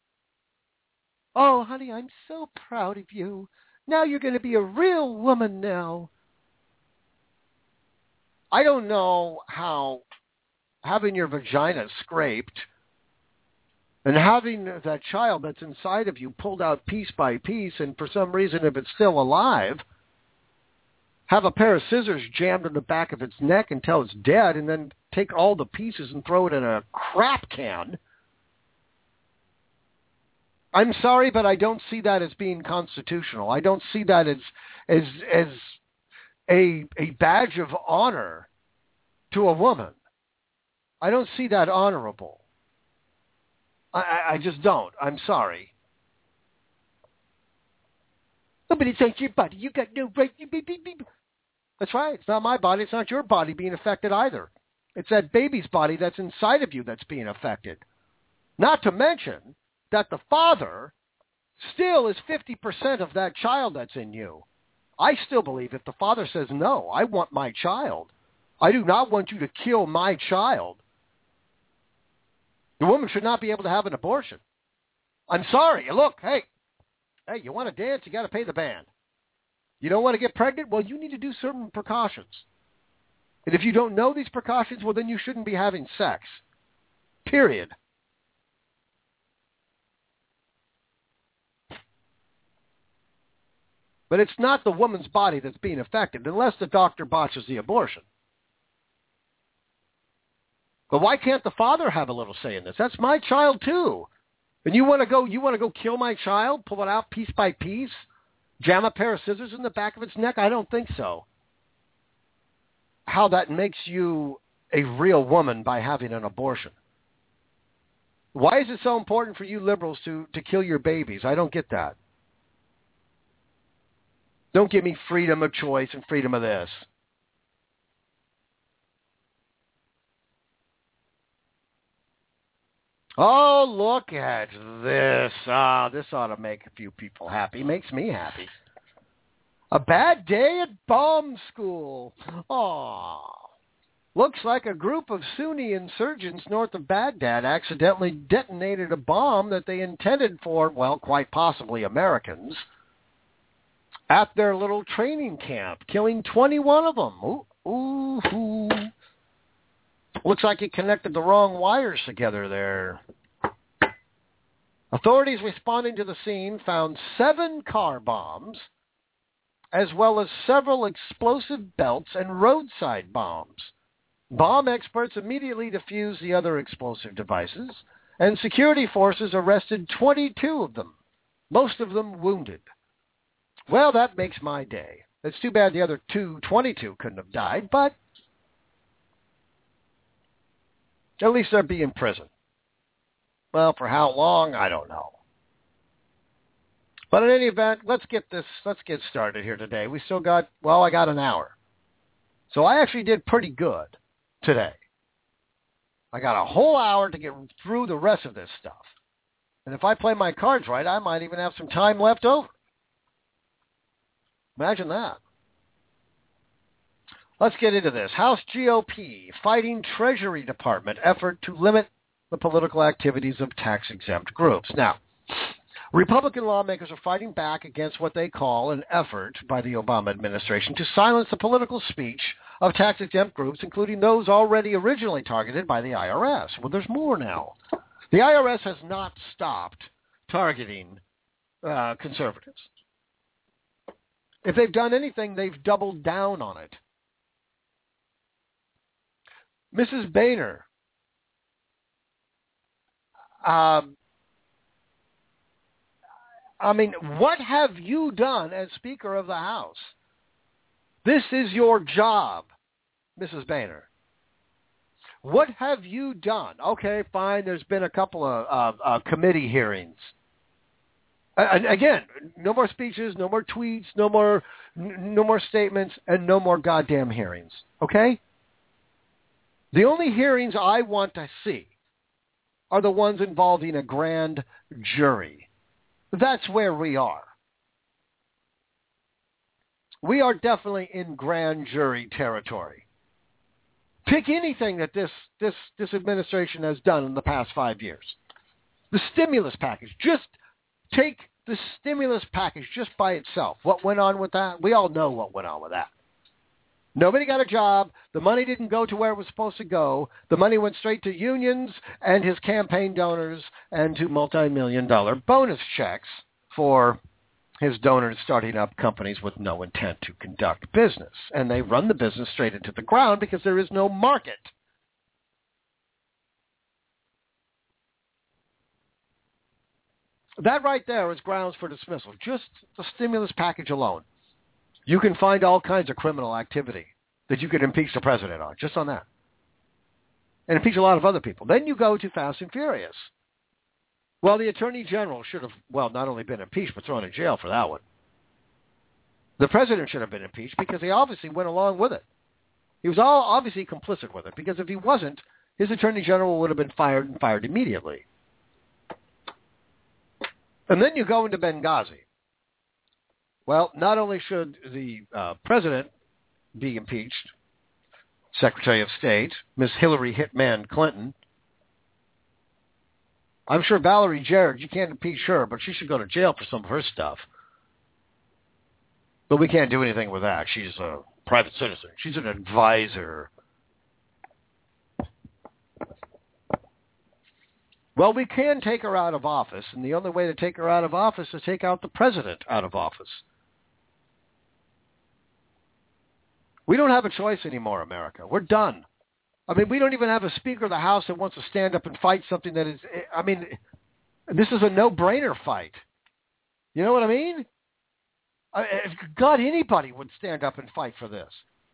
Oh, honey, I'm so proud of you. Now you're going to be a real woman now. I don't know how having your vagina scraped and having that child that's inside of you pulled out piece by piece, and for some reason, if it's still alive, have a pair of scissors jammed in the back of its neck until it's dead, and then take all the pieces and throw it in a crap can. I'm sorry, but I don't see that as being constitutional. I don't see that as a badge of honor to a woman. I don't see that honorable. I just don't. I'm sorry. Oh, but it's not your body. You got no right. That's right. It's not my body. It's not your body being affected either. It's that baby's body that's inside of you that's being affected. Not to mention that the father still is 50% of that child that's in you. I still believe if the father says, no, I want my child, I do not want you to kill my child, the woman should not be able to have an abortion. I'm sorry. Look, hey, you want to dance, you got to pay the band. You don't want to get pregnant? Well, you need to do certain precautions. And if you don't know these precautions, well, then you shouldn't be having sex. period. But it's not the woman's body that's being affected unless the doctor botches the abortion. But why can't the father have a little say in this? That's my child too. And you want to go kill my child, pull it out piece by piece, jam a pair of scissors in the back of its neck? I don't think so. How that makes you a real woman by having an abortion. Why is it so important for you liberals to kill your babies? I don't get that. Don't give me freedom of choice and freedom of this. Oh, look at this. This ought to make a few people happy. Makes me happy. A bad day at bomb school. Oh. Looks like a group of Sunni insurgents north of Baghdad accidentally detonated a bomb that they intended for, well, quite possibly Americans, at their little training camp, killing 21 of them. Ooh. Looks like it connected the wrong wires together there. Authorities responding to the scene found 7 car bombs, as well as several explosive belts and roadside bombs. Bomb experts immediately defused the other explosive devices, and security forces arrested 22 of them, most of them wounded. Well, that makes my day. It's too bad the other 22 couldn't have died, but at least they'll be in prison. Well, for how long, I don't know. But in any event, let's get started here today. We still got, I got an hour. So I actually did pretty good today. I got a whole hour to get through the rest of this stuff. And if I play my cards right, I might even have some time left over. Imagine that. Let's get into this. House GOP fighting Treasury Department effort to limit the political activities of tax-exempt groups. Now, Republican lawmakers are fighting back against what they call an effort by the Obama administration to silence the political speech of tax-exempt groups, including those already originally targeted by the IRS. Well, there's more now. The IRS has not stopped targeting conservatives. If they've done anything, they've doubled down on it. Mrs. Boehner, what have you done as Speaker of the House? This is your job, Mrs. Boehner. What have you done? Okay, fine, there's been a couple of committee hearings. Again, no more speeches, no more tweets, no more statements, and no more goddamn hearings. Okay? The only hearings I want to see are the ones involving a grand jury. That's where we are. We are definitely in grand jury territory. Pick anything that this administration has done in the past 5 years. The stimulus package. Just take the stimulus package just by itself. What went on with that? We all know what went on with that. Nobody got a job. The money didn't go to where it was supposed to go. The money went straight to unions and his campaign donors and to multi-million-dollar bonus checks for his donors starting up companies with no intent to conduct business. And they run the business straight into the ground because there is no market. That right there is grounds for dismissal. Just the stimulus package alone. You can find all kinds of criminal activity that you could impeach the president on, just on that. And impeach a lot of other people. Then you go to Fast and Furious. Well, the Attorney General should have, not only been impeached, but thrown in jail for that one. The president should have been impeached because he obviously went along with it. He was obviously complicit with it, because if he wasn't, his Attorney General would have been fired and fired immediately. And then you go into Benghazi. Well, not only should the president be impeached, Secretary of State, Miss Hillary Hitman Clinton. I'm sure Valerie Jarrett, you can't impeach her, but she should go to jail for some of her stuff. But we can't do anything with that. She's a private citizen. She's an advisor. Well, we can take her out of office, and the only way to take her out of office is take out the president out of office. We don't have a choice anymore, America. We're done. I mean, we don't even have a Speaker of the House that wants to stand up and fight something that is, I mean, this is a no-brainer fight. You know what I mean? If God, anybody would stand up and fight for this.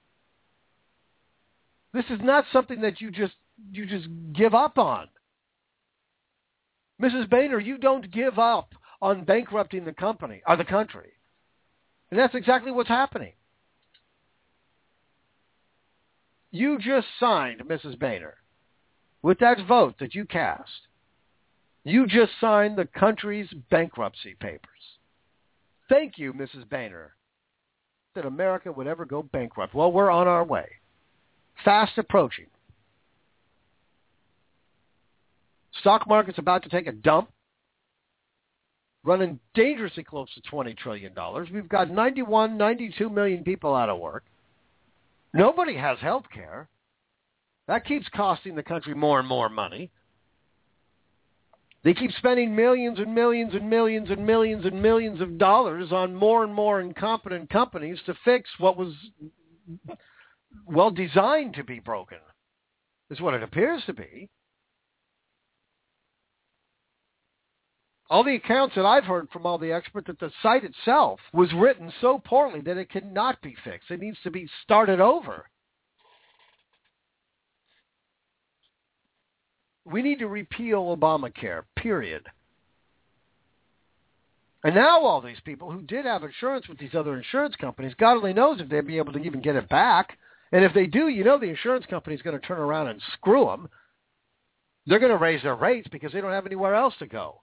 This is not something that you just give up on. Mrs. Boehner, you don't give up on bankrupting the company or the country. And that's exactly what's happening. You just signed, Mrs. Boehner, with that vote that you cast. You just signed the country's bankruptcy papers. Thank you, Mrs. Boehner, that America would ever go bankrupt. Well, we're on our way. Fast approaching. Stock market's about to take a dump, running dangerously close to $20 trillion. We've got 92 million people out of work. Nobody has health care. That keeps costing the country more and more money. They keep spending millions and millions and millions and millions and millions of dollars on more and more incompetent companies to fix what was, well, designed to be broken, is what it appears to be. All the accounts that I've heard from all the experts that the site itself was written so poorly that it cannot be fixed. It needs to be started over. We need to repeal Obamacare, period. And now all these people who did have insurance with these other insurance companies, God only knows if they'd be able to even get it back. And if they do, you know the insurance company's going to turn around and screw them. They're going to raise their rates because they don't have anywhere else to go.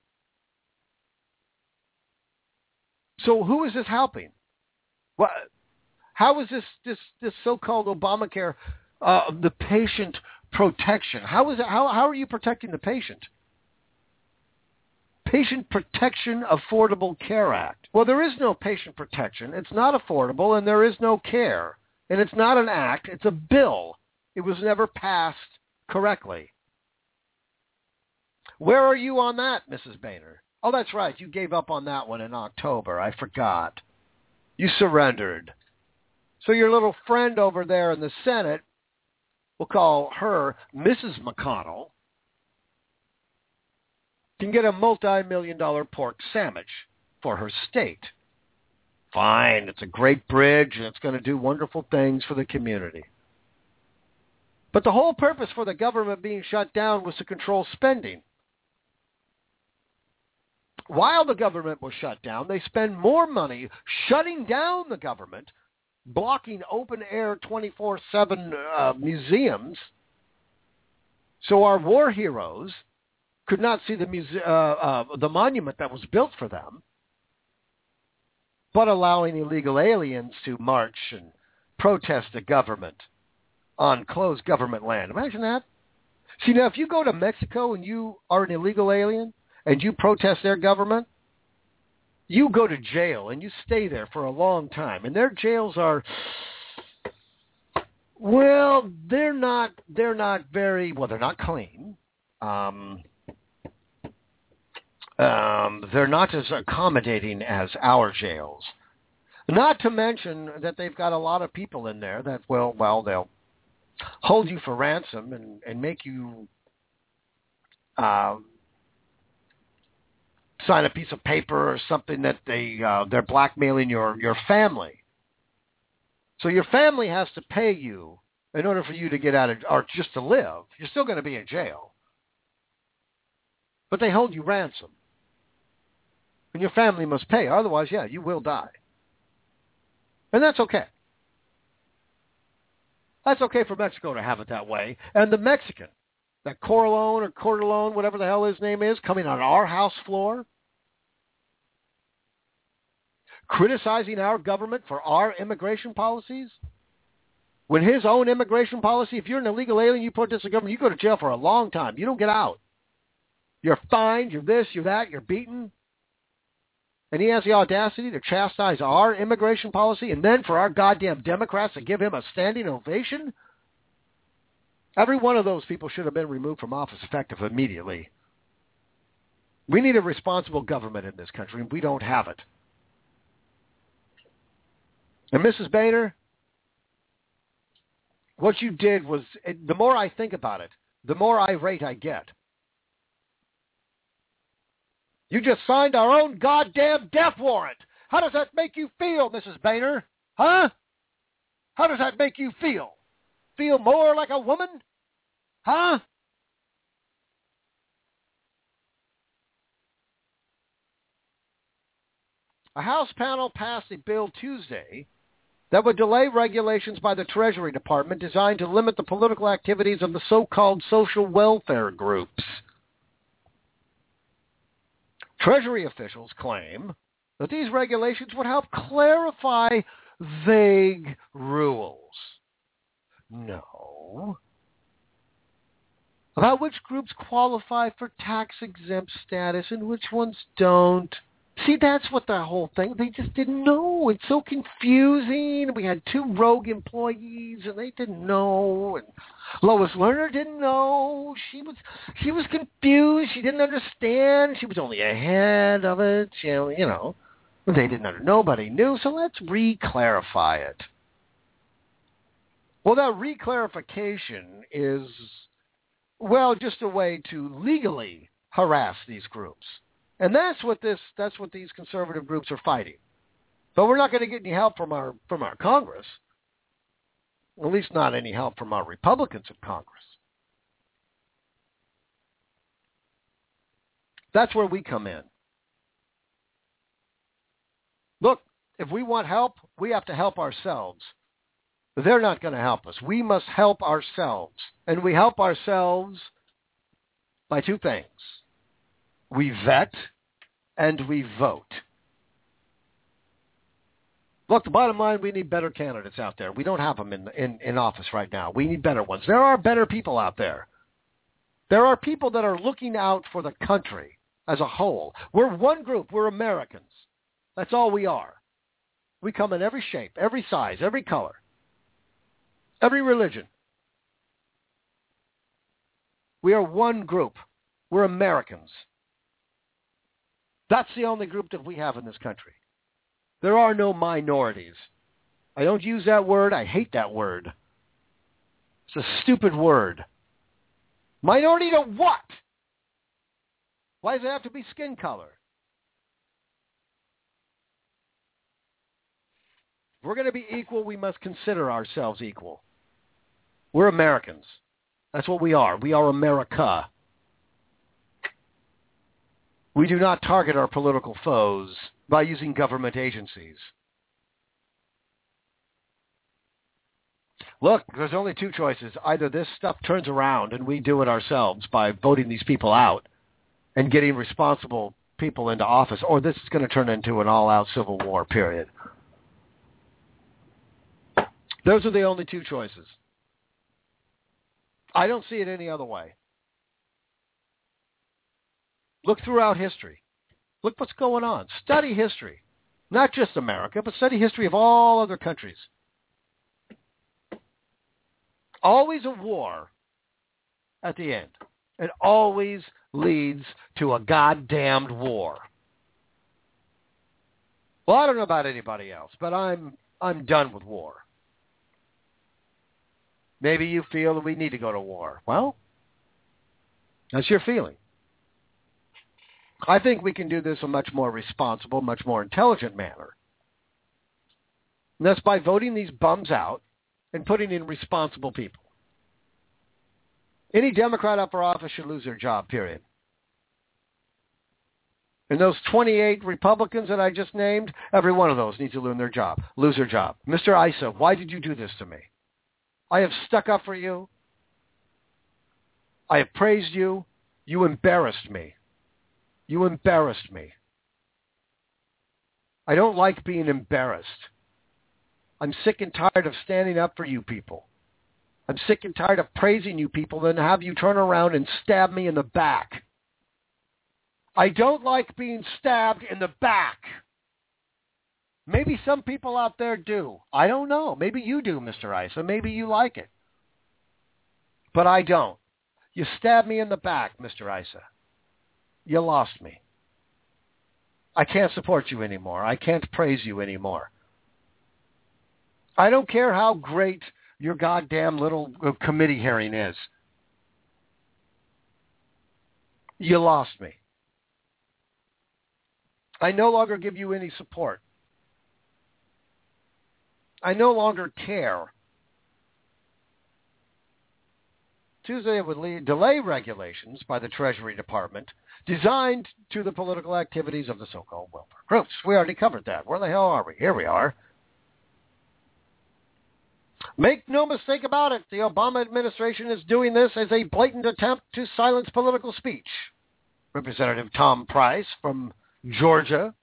So who is this helping? Well, how is this so-called Obamacare the patient protection? How is it? How are you protecting the patient? Patient Protection Affordable Care Act. Well, there is no patient protection. It's not affordable, and there is no care. And it's not an act. It's a bill. It was never passed correctly. Where are you on that, Mrs. Boehner? Oh, that's right. You gave up on that one in October. I forgot. You surrendered. So your little friend over there in the Senate, we'll call her Mrs. McConnell, can get a multi-million-dollar pork sandwich for her state. Fine. It's a great bridge, and it's going to do wonderful things for the community. But the whole purpose for the government being shut down was to control spending. While the government was shut down, they spend more money shutting down the government, blocking open-air 24/7 museums, so our war heroes could not see the monument that was built for them, but allowing illegal aliens to march and protest the government on closed government land. Imagine that. See, now, if you go to Mexico and you are an illegal alien, and you protest their government, you go to jail and you stay there for a long time. And their jails are, well, they're not very, well, they're not clean. They're not as accommodating as our jails. Not to mention that they've got a lot of people in there that, well, they'll hold you for ransom and make you sign a piece of paper or something that they're blackmailing your family. So your family has to pay you in order for you to get out of, or just to live. You're still going to be in jail. But they hold you ransom. And your family must pay. Otherwise, yeah, you will die. And that's okay. That's okay for Mexico to have it that way. And the Mexican, that Corleone, whatever the hell his name is, coming on our House floor, criticizing our government for our immigration policies, when his own immigration policy, if you're an illegal alien, you protest the government, you go to jail for a long time. You don't get out. You're fined, you're this, you're that, you're beaten. And he has the audacity to chastise our immigration policy, and then for our goddamn Democrats to give him a standing ovation? Every one of those people should have been removed from office effective immediately. We need a responsible government in this country, and we don't have it. And Mrs. Boehner, what you did was, the more I think about it, the more irate I get. You just signed our own goddamn death warrant. How does that make you feel, Mrs. Boehner? Huh? How does that make you feel? Feel more like a woman? Huh? A House panel passed a bill Tuesday that would delay regulations by the Treasury Department designed to limit the political activities of the so-called social welfare groups. Treasury officials claim that these regulations would help clarify vague rules. No. About which groups qualify for tax-exempt status and which ones don't. See, that's what the whole thing, they just didn't know. It's so confusing. We had 2 rogue employees, and they didn't know. And Lois Lerner didn't know. She was confused. She didn't understand. She was only ahead of it. You know. They didn't. Nobody knew, so let's re-clarify it. Well, that re-clarification is, well, just a way to legally harass these groups. And that's what these conservative groups are fighting. But we're not going to get any help from our Congress. At least not any help from our Republicans in Congress. That's where we come in. Look, if we want help, we have to help ourselves. They're not going to help us. We must help ourselves. And we help ourselves by 2 things. We vet and we vote. Look, the bottom line, we need better candidates out there. We don't have them in office right now. We need better ones. There are better people out there. There are people that are looking out for the country as a whole. We're one group. We're Americans. That's all we are. We come in every shape, every size, every color, every religion. We are one group. We're Americans. That's the only group that we have in this country. There are no minorities. I don't use that word. I hate that word. It's a stupid word. Minority to what? Why does it have to be skin color? If we're going to be equal, we must consider ourselves equal. We're Americans. That's what we are. We are America. We do not target our political foes by using government agencies. Look, there's only 2 choices. Either this stuff turns around and we do it ourselves by voting these people out and getting responsible people into office, or this is going to turn into an all-out civil war, period. Those are the only 2 choices. I don't see it any other way. Look throughout history. Look what's going on. Study history. Not just America, but study history of all other countries. Always a war at the end. It always leads to a goddamned war. Well, I don't know about anybody else, but I'm done with war. Maybe you feel that we need to go to war. Well, that's your feeling. I think we can do this in a much more responsible, much more intelligent manner. And that's by voting these bums out and putting in responsible people. Any Democrat up for office should lose their job, period. And those 28 Republicans that I just named, every one of those needs to lose their job. Mr. Issa, why did you do this to me? I have stuck up for you. I have praised you. You embarrassed me. You embarrassed me. I don't like being embarrassed. I'm sick and tired of standing up for you people. I'm sick and tired of praising you people, then have you turn around and stab me in the back. I don't like being stabbed in the back. Maybe some people out there do. I don't know. Maybe you do, Mr. Issa. Maybe you like it. But I don't. You stabbed me in the back, Mr. Issa. You lost me. I can't support you anymore. I can't praise you anymore. I don't care how great your goddamn little committee hearing is. You lost me. I no longer give you any support. I no longer care. Tuesday would delay regulations by the Treasury Department designed to the political activities of the so-called welfare groups. We already covered that. Where the hell are we? Here we are. Make no mistake about it, the Obama administration is doing this as a blatant attempt to silence political speech. Representative Tom Price from Georgia.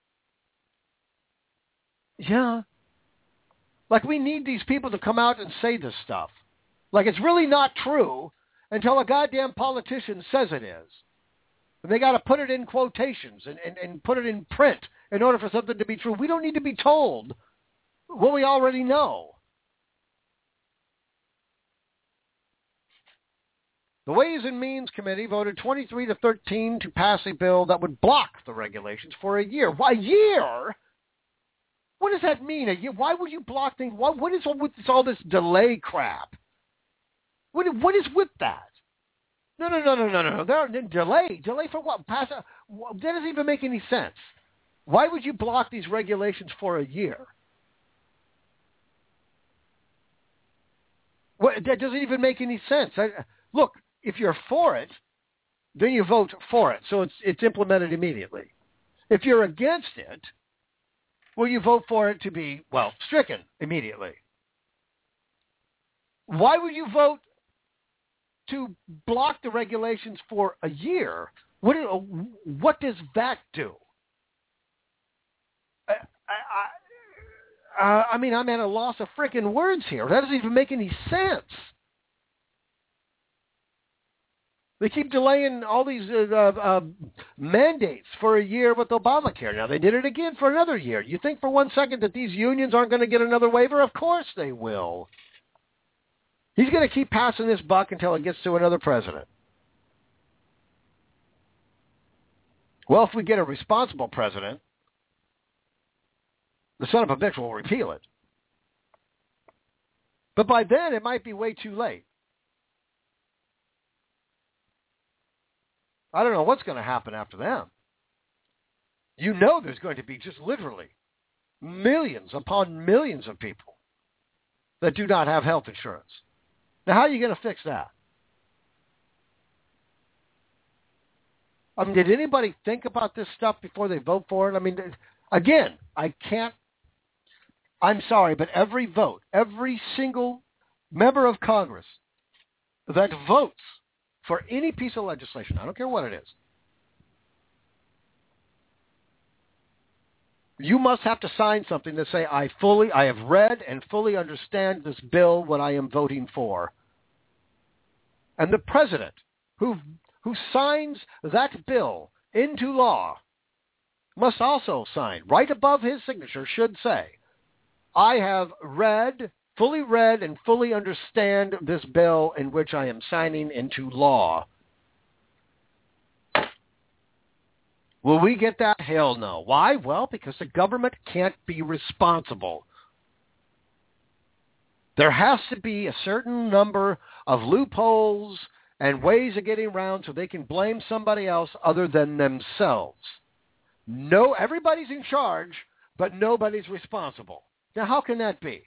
Yeah. Like, we need these people to come out and say this stuff. Like, it's really not true until a goddamn politician says it is. And they got to put it in quotations and put it in print in order for something to be true. We don't need to be told what we already know. The Ways and Means Committee voted 23-13 to pass a bill that would block the regulations for a year. Why, a year? What does that mean? A year? Why would you block things? What is all this delay crap? What is with that? No. Delay for what? That doesn't even make any sense. Why would you block these regulations for a year? That doesn't even make any sense. Look, if you're for it, then you vote for it, so it's implemented immediately. If you're against it, well, you vote for it to be, stricken immediately. Why would you vote to block the regulations for a year? What does that do? I mean, I'm at a loss of freaking words here. That doesn't even make any sense. They keep delaying all these mandates for a year with Obamacare. Now, they did it again for another year. You think for 1 second that these unions aren't going to get another waiver? Of course they will. He's going to keep passing this buck until it gets to another president. Well, if we get a responsible president, the son of a bitch will repeal it. But by then, it might be way too late. I don't know what's going to happen after them. You know there's going to be just literally millions upon millions of people that do not have health insurance. Now, how are you going to fix that? I mean, did anybody think about this stuff before they vote for it? I mean, again, I'm sorry, but every vote, every single member of Congress that votes for any piece of legislation, I don't care what it is, you must have to sign something that say, I have read and fully understand this bill, what I am voting for. And the president who signs that bill into law must also sign, right above his signature, should say, I have fully read and fully understand this bill in which I am signing into law. Will we get that? Hell no. Why? Well, because the government can't be responsible. There has to be a certain number of loopholes and ways of getting around so they can blame somebody else other than themselves. No, everybody's in charge, but nobody's responsible. Now, how can that be?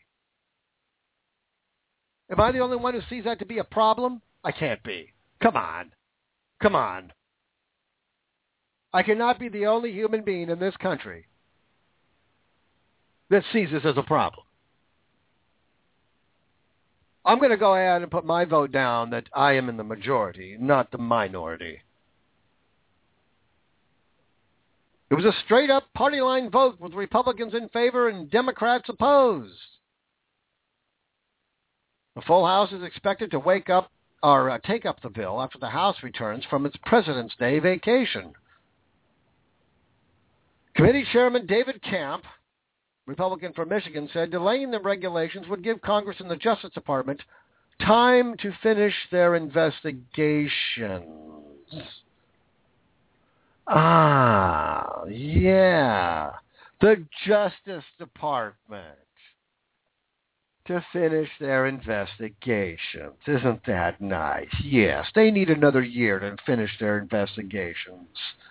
Am I the only one who sees that to be a problem? I can't be. Come on. I cannot be the only human being in this country that sees this as a problem. I'm going to go ahead and put my vote down that I am in the majority, not the minority. It was a straight-up party line vote with Republicans in favor and Democrats opposed. The full House is expected to take up the bill after the House returns from its President's Day vacation. Committee Chairman David Camp, Republican from Michigan, said delaying the regulations would give Congress and the Justice Department time to finish their investigations. Yeah. The Justice Department to finish their investigations. Isn't that nice? Yes, they need another year to finish their investigations.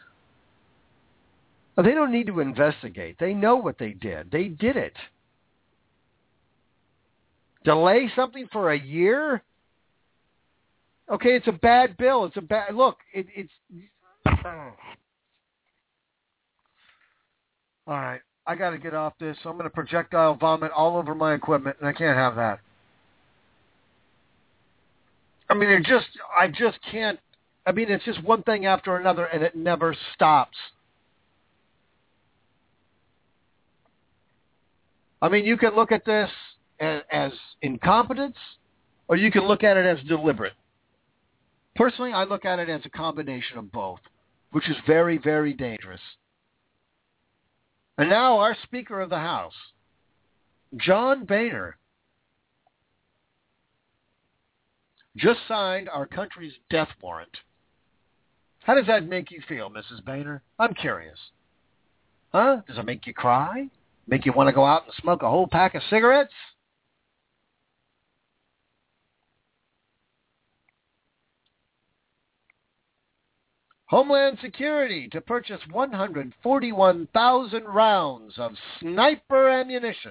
They don't need to investigate. They know what they did. They did it. Delay something for a year? Okay, it's a bad bill. It's a bad... Look, it's... All right, I got to get off this. So I'm going to projectile vomit all over my equipment, and I can't have that. I mean, I just can't. I mean, it's just one thing after another, and it never stops. I mean, you can look at this as incompetence, or you can look at it as deliberate. Personally, I look at it as a combination of both, which is very, very dangerous. And now our Speaker of the House, John Boehner, just signed our country's death warrant. How does that make you feel, Mrs. Boehner? I'm curious. Huh? Does it make you cry? Make you want to go out and smoke a whole pack of cigarettes? Homeland Security to purchase 141,000 rounds of sniper ammunition.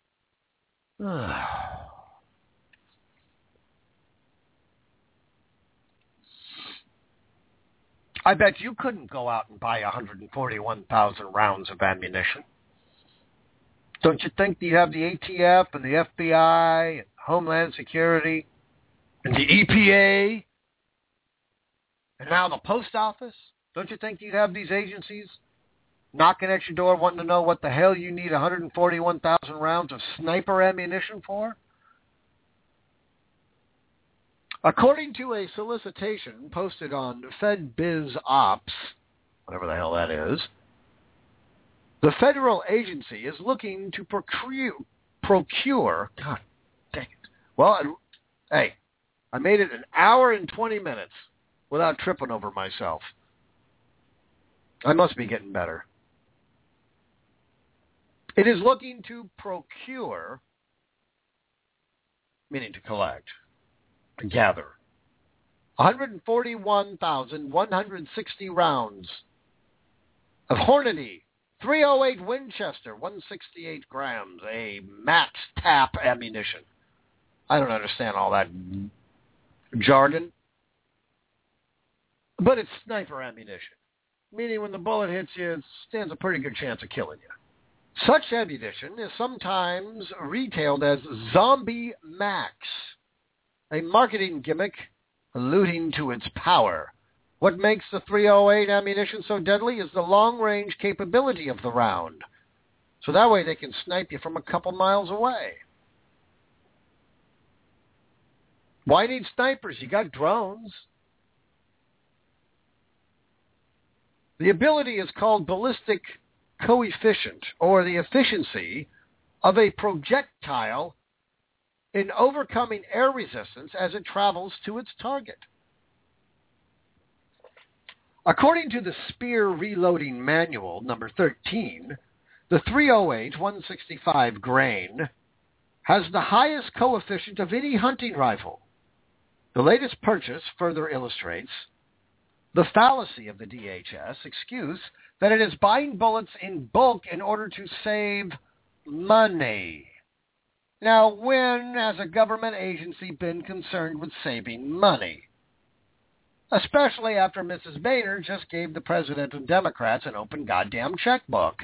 I bet you couldn't go out and buy 141,000 rounds of ammunition. Don't you think you have the ATF and the FBI and Homeland Security and the EPA and now the Post Office? Don't you think you'd have these agencies knocking at your door wanting to know what the hell you need 141,000 rounds of sniper ammunition for? According to a solicitation posted on FedBizOps, whatever the hell that is, the federal agency is looking to procure, God dang it. Well, hey, I made it an hour and 20 minutes without tripping over myself. I must be getting better. It is looking to procure, meaning to collect, to gather, 141,160 rounds of Hornady 308 Winchester, 168 grams, a max tap ammunition. I don't understand all that jargon. But it's sniper ammunition, meaning when the bullet hits you, it stands a pretty good chance of killing you. Such ammunition is sometimes retailed as Zombie Max, a marketing gimmick alluding to its power. What makes the 308 ammunition so deadly is the long-range capability of the round. So that way they can snipe you from a couple miles away. Why need snipers? You got drones. The ability is called ballistic coefficient, or the efficiency of a projectile in overcoming air resistance as it travels to its target. According to the Spear Reloading Manual, number 13, the 308 165 grain has the highest coefficient of any hunting rifle. The latest purchase further illustrates the fallacy of the DHS excuse that it is buying bullets in bulk in order to save money. Now, when has a government agency been concerned with saving money? Especially after Mrs. Boehner just gave the president and Democrats an open goddamn checkbook.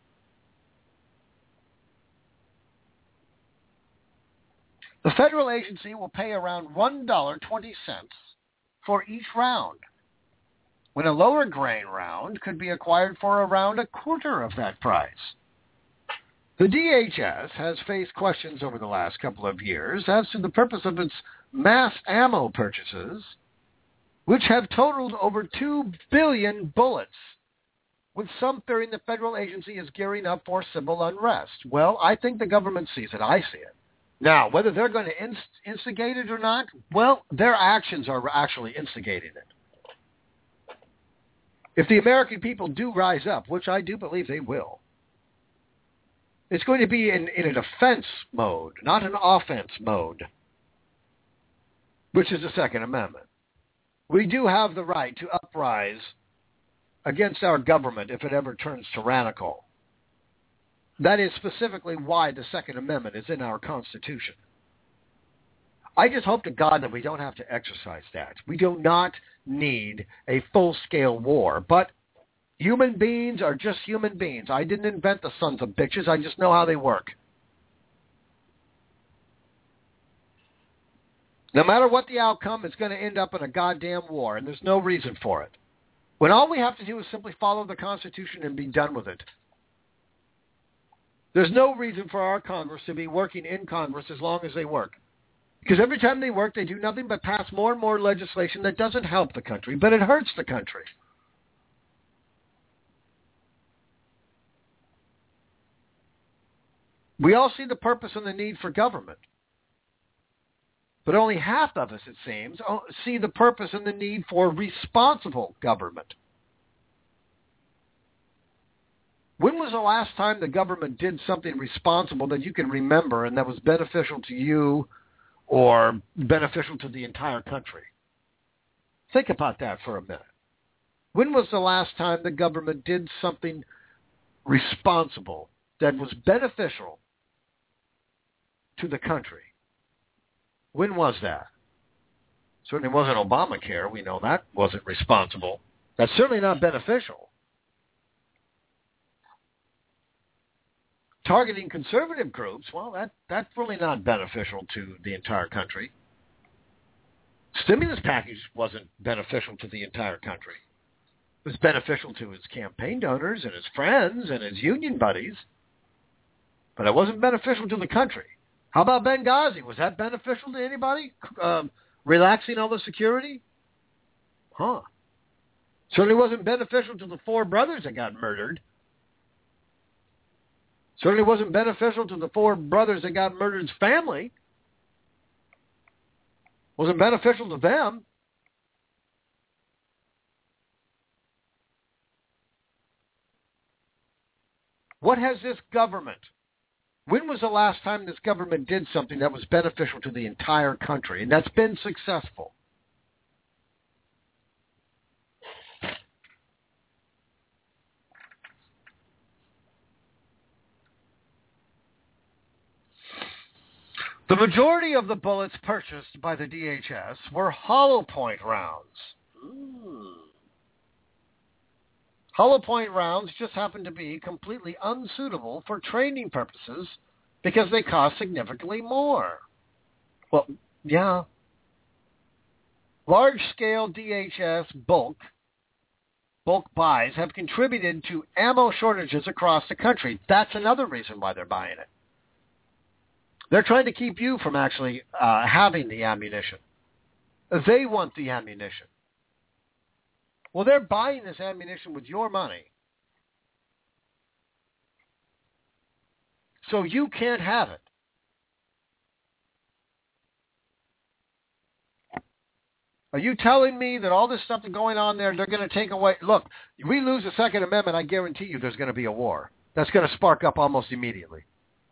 The federal agency will pay around $1.20 for each round, when a lower grain round could be acquired for around a quarter of that price. The DHS has faced questions over the last couple of years as to the purpose of its mass ammo purchases, which have totaled over 2 billion bullets, with some fearing the federal agency is gearing up for civil unrest. Well, I think the government sees it. I see it. Now, whether they're going to instigate it or not, well, their actions are actually instigating it. If the American people do rise up, which I do believe they will, it's going to be in a defense mode, not an offense mode, which is the Second Amendment. We do have the right to uprise against our government if it ever turns tyrannical. That is specifically why the Second Amendment is in our Constitution. I just hope to God that we don't have to exercise that. We do not need a full-scale war, but human beings are just human beings. I didn't invent the sons of bitches. I just know how they work. No matter what the outcome, it's going to end up in a goddamn war, and there's no reason for it. When all we have to do is simply follow the Constitution and be done with it. There's no reason for our Congress to be working in Congress as long as they work. Because every time they work, they do nothing but pass more and more legislation that doesn't help the country, but it hurts the country. We all see the purpose and the need for government. But only half of us, it seems, see the purpose and the need for responsible government. When was the last time the government did something responsible that you can remember and that was beneficial to you or beneficial to the entire country? Think about that for a minute. When was the last time the government did something responsible that was beneficial to the country? When was that? Certainly wasn't Obamacare. We know that wasn't responsible. That's certainly not beneficial. Targeting conservative groups, well, that's really not beneficial to the entire country. Stimulus package wasn't beneficial to the entire country. It was beneficial to his campaign donors and his friends and his union buddies, but it wasn't beneficial to the country. How about Benghazi? Was that beneficial to anybody? Relaxing all the security? Certainly wasn't beneficial to the 4 brothers that got murdered. Certainly wasn't beneficial to the 4 brothers that got murdered's family. Wasn't beneficial to them. What has this government? When was the last time this government did something that was beneficial to the entire country? And that's been successful. The majority of the bullets purchased by the DHS were hollow point rounds. Hollow point rounds just happen to be completely unsuitable for training purposes because they cost significantly more. Well, yeah. Large-scale DHS bulk buys have contributed to ammo shortages across the country. That's another reason why they're buying it. They're trying to keep you from actually having the ammunition. They want the ammunition. Well, they're buying this ammunition with your money. So you can't have it. Are you telling me that all this stuff that's going on there, they're going to take away? Look, we lose the Second Amendment, I guarantee you there's going to be a war. That's going to spark up almost immediately.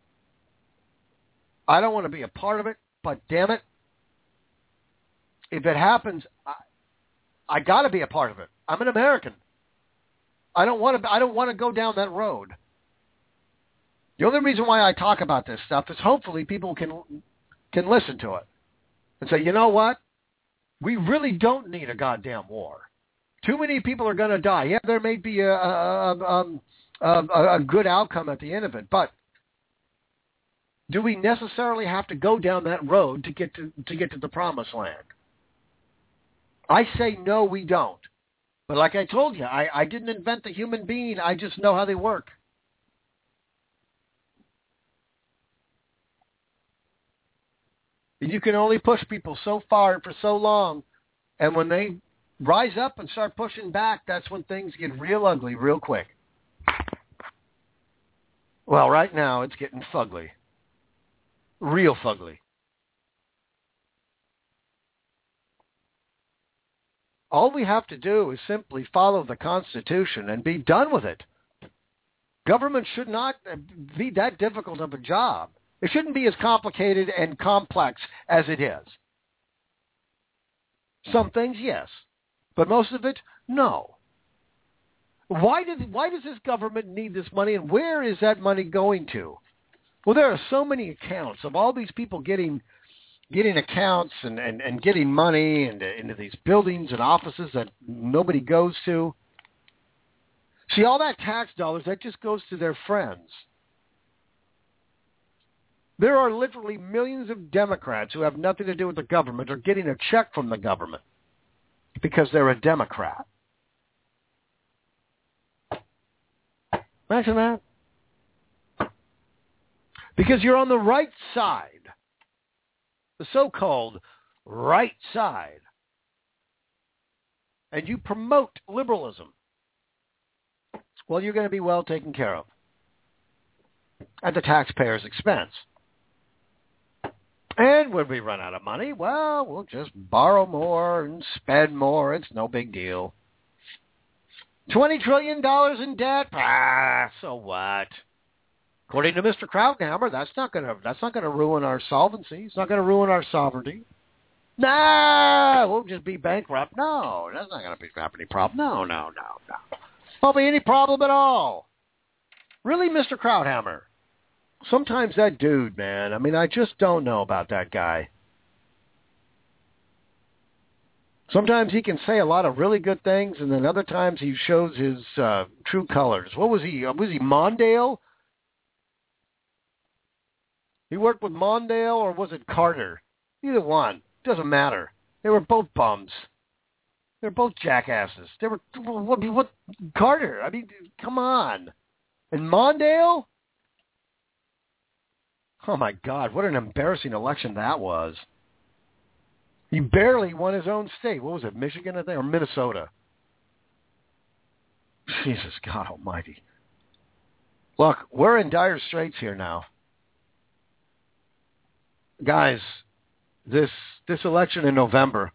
I don't want to be a part of it, but damn it, if it happens, I got to be a part of it. I'm an American. I don't want to go down that road. The only reason why I talk about this stuff is hopefully people can listen to it and say, you know what? We really don't need a goddamn war. Too many people are going to die. Yeah, there may be a good outcome at the end of it, but do we necessarily have to go down that road to get to the promised land? I say no, we don't. But like I told you, I didn't invent the human being. I just know how they work. You can only push people so far and for so long. And when they rise up and start pushing back, that's when things get real ugly real quick. Well, right now it's getting fugly. Real fugly. All we have to do is simply follow the Constitution and be done with it. Government should not be that difficult of a job. It shouldn't be as complicated and complex as it is. Some things, yes. But most of it, no. Why does this government need this money, and where is that money going to? Well, there are so many accounts of all these people getting accounts and getting money into these buildings and offices that nobody goes to. See, all that tax dollars, that just goes to their friends. There are literally millions of Democrats who have nothing to do with the government or getting a check from the government because they're a Democrat. Imagine that. Because you're on the right side, the so-called right side, and you promote liberalism. Well, you're going to be well taken care of at the taxpayer's expense. And when we run out of money, well, we'll just borrow more and spend more. It's no big deal. $20 trillion in debt? So what? According to Mr. Krauthammer, that's not going to ruin our solvency. It's not going to ruin our sovereignty. No, we'll just be bankrupt. No, that's not going to have any problem. No. Won't be any problem at all. Really, Mr. Krauthammer? Sometimes that dude, man, I mean, I just don't know about that guy. Sometimes he can say a lot of really good things, and then other times he shows his true colors. What was he? Was he Mondale? He worked with Mondale, or was it Carter? Either one. Doesn't matter. They were both bums. They were both jackasses. They were, what Carter? I mean, come on. And Mondale? Oh, my God, what an embarrassing election that was. He barely won his own state. What was it, Michigan, I think, or Minnesota? Jesus, God almighty. Look, we're in dire straits here now. Guys, this election in November,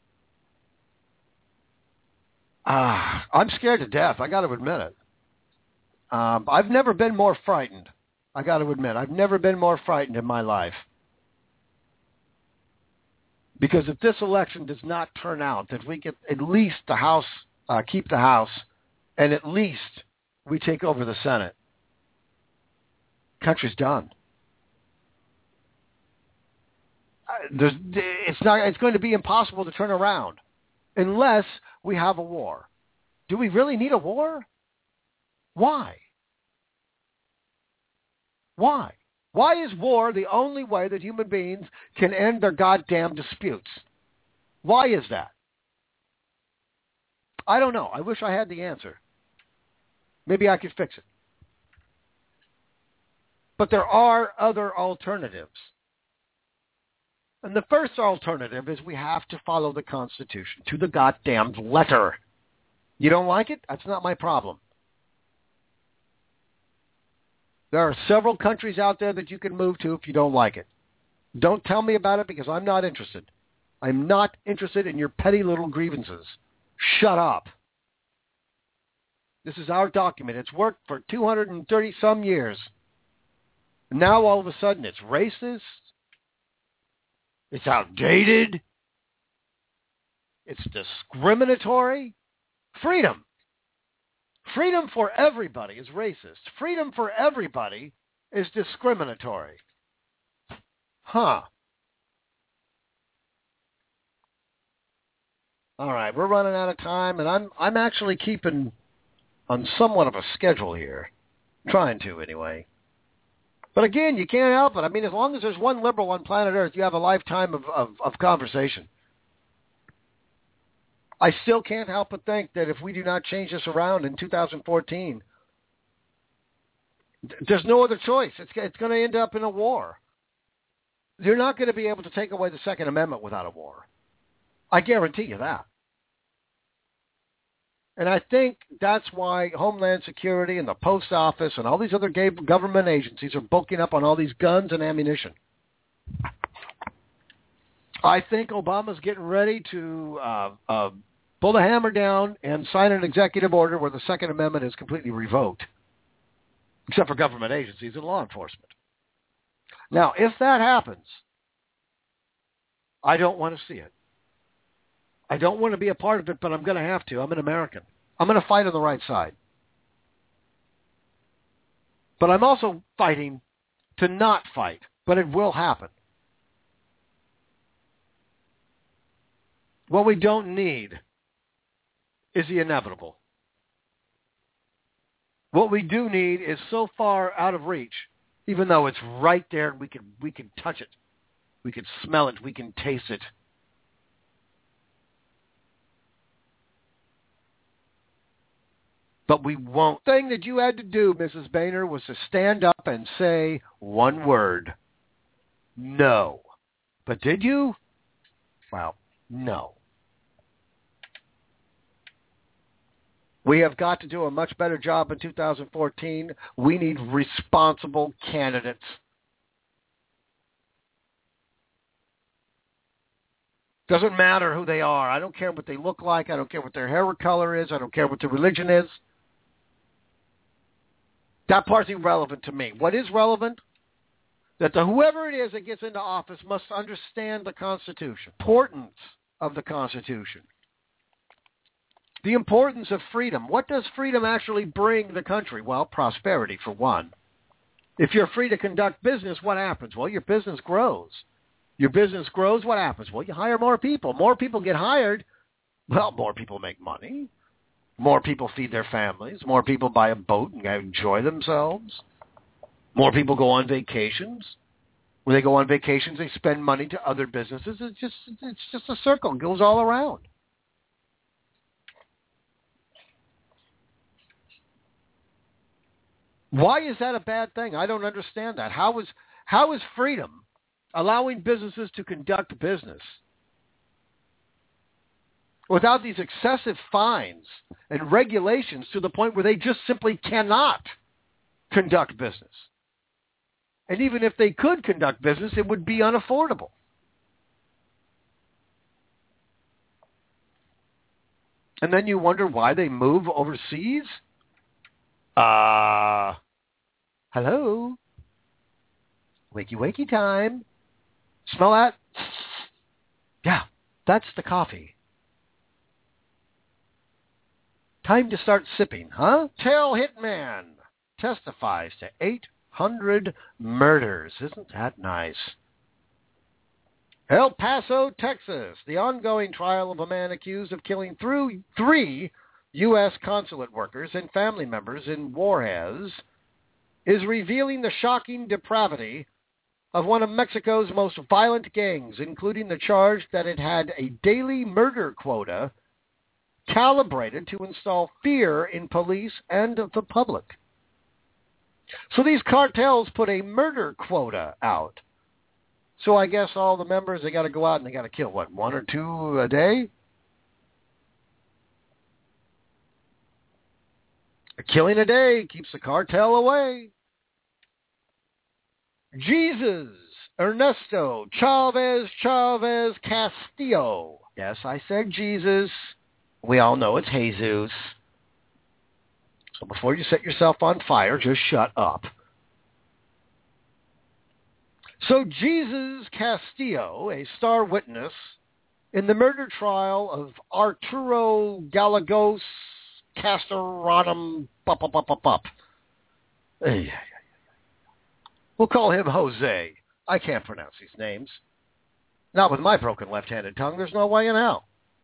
I'm scared to death. I got to admit it. I've never been more frightened. I got to admit, I've never been more frightened in my life. Because if this election does not turn out that we get at least the House, keep the House, and at least we take over the Senate, country's done. It's going to be impossible to turn around unless we have a war. Do we really need a war? Why? Why? Why is war the only way that human beings can end their goddamn disputes? Why is that? I don't know. I wish I had the answer. Maybe I could fix it. But there are other alternatives. And the first alternative is we have to follow the Constitution to the goddamn letter. You don't like it? That's not my problem. There are several countries out there that you can move to if you don't like it. Don't tell me about it because I'm not interested. I'm not interested in your petty little grievances. Shut up. This is our document. It's worked for 230-some years. And now all of a sudden it's racist. It's outdated. It's discriminatory. Freedom. Freedom for everybody is racist. Freedom for everybody is discriminatory. Huh. All right, we're running out of time, and I'm actually keeping on somewhat of a schedule here. Trying to, anyway. But again, you can't help it. I mean, as long as there's one liberal on planet Earth, you have a lifetime of conversation. I still can't help but think that if we do not change this around in 2014, there's no other choice. It's going to end up in a war. You're not going to be able to take away the Second Amendment without a war. I guarantee you that. And I think that's why Homeland Security and the Post Office and all these other government agencies are bulking up on all these guns and ammunition. I think Obama's getting ready to pull the hammer down and sign an executive order where the Second Amendment is completely revoked, except for government agencies and law enforcement. Now, if that happens, I don't want to see it. I don't want to be a part of it, but I'm going to have to. I'm an American. I'm going to fight on the right side. But I'm also fighting to not fight, but it will happen. What we don't need is the inevitable. What we do need is so far out of reach, even though it's right there, we can touch it, we can smell it, we can taste it. But we won't. The thing that you had to do, Mrs. Boehner, was to stand up and say one word. No. But did you? Well, no. We have got to do a much better job in 2014. We need responsible candidates. Doesn't matter who they are. I don't care what they look like. I don't care what their hair color is. I don't care what their religion is. That part's irrelevant to me. What is relevant? That whoever it is that gets into office must understand the Constitution, importance of the Constitution, the importance of freedom. What does freedom actually bring the country? Well, prosperity, for one. If you're free to conduct business, what happens? Well, your business grows. Your business grows, what happens? Well, you hire more people. More people get hired. Well, more people make money. More people feed their families. More people buy a boat and enjoy themselves. More people go on vacations. When they go on vacations, they spend money to other businesses. It's just a circle. It goes all around. Why is that a bad thing? I don't understand that. How is freedom allowing businesses to conduct business without these excessive fines and regulations to the point where they just simply cannot conduct business? And even if they could conduct business, it would be unaffordable. And then you wonder why they move overseas? Hello? Wakey, wakey time. Smell that? Yeah, that's the coffee. Time to start sipping, huh? Tail hitman testifies to 800 murders. Isn't that nice? El Paso, Texas. The ongoing trial of a man accused of killing three U.S. consulate workers and family members in Juarez is revealing the shocking depravity of one of Mexico's most violent gangs, including the charge that it had a daily murder quota calibrated to install fear in police and the public. So these cartels put a murder quota out. So I guess all the members, they got to go out and they got to kill, what, 1 or 2 a day? A killing a day keeps the cartel away. Jesus Ernesto Chavez Castillo. Yes, I said Jesus. We all know it's Jesus. So before you set yourself on fire, just shut up. So Jesus Castillo, a star witness in the murder trial of Arturo Gallegos Castoradum, we'll call him Jose. I can't pronounce these names. Not with my broken left-handed tongue. There's no way in hell.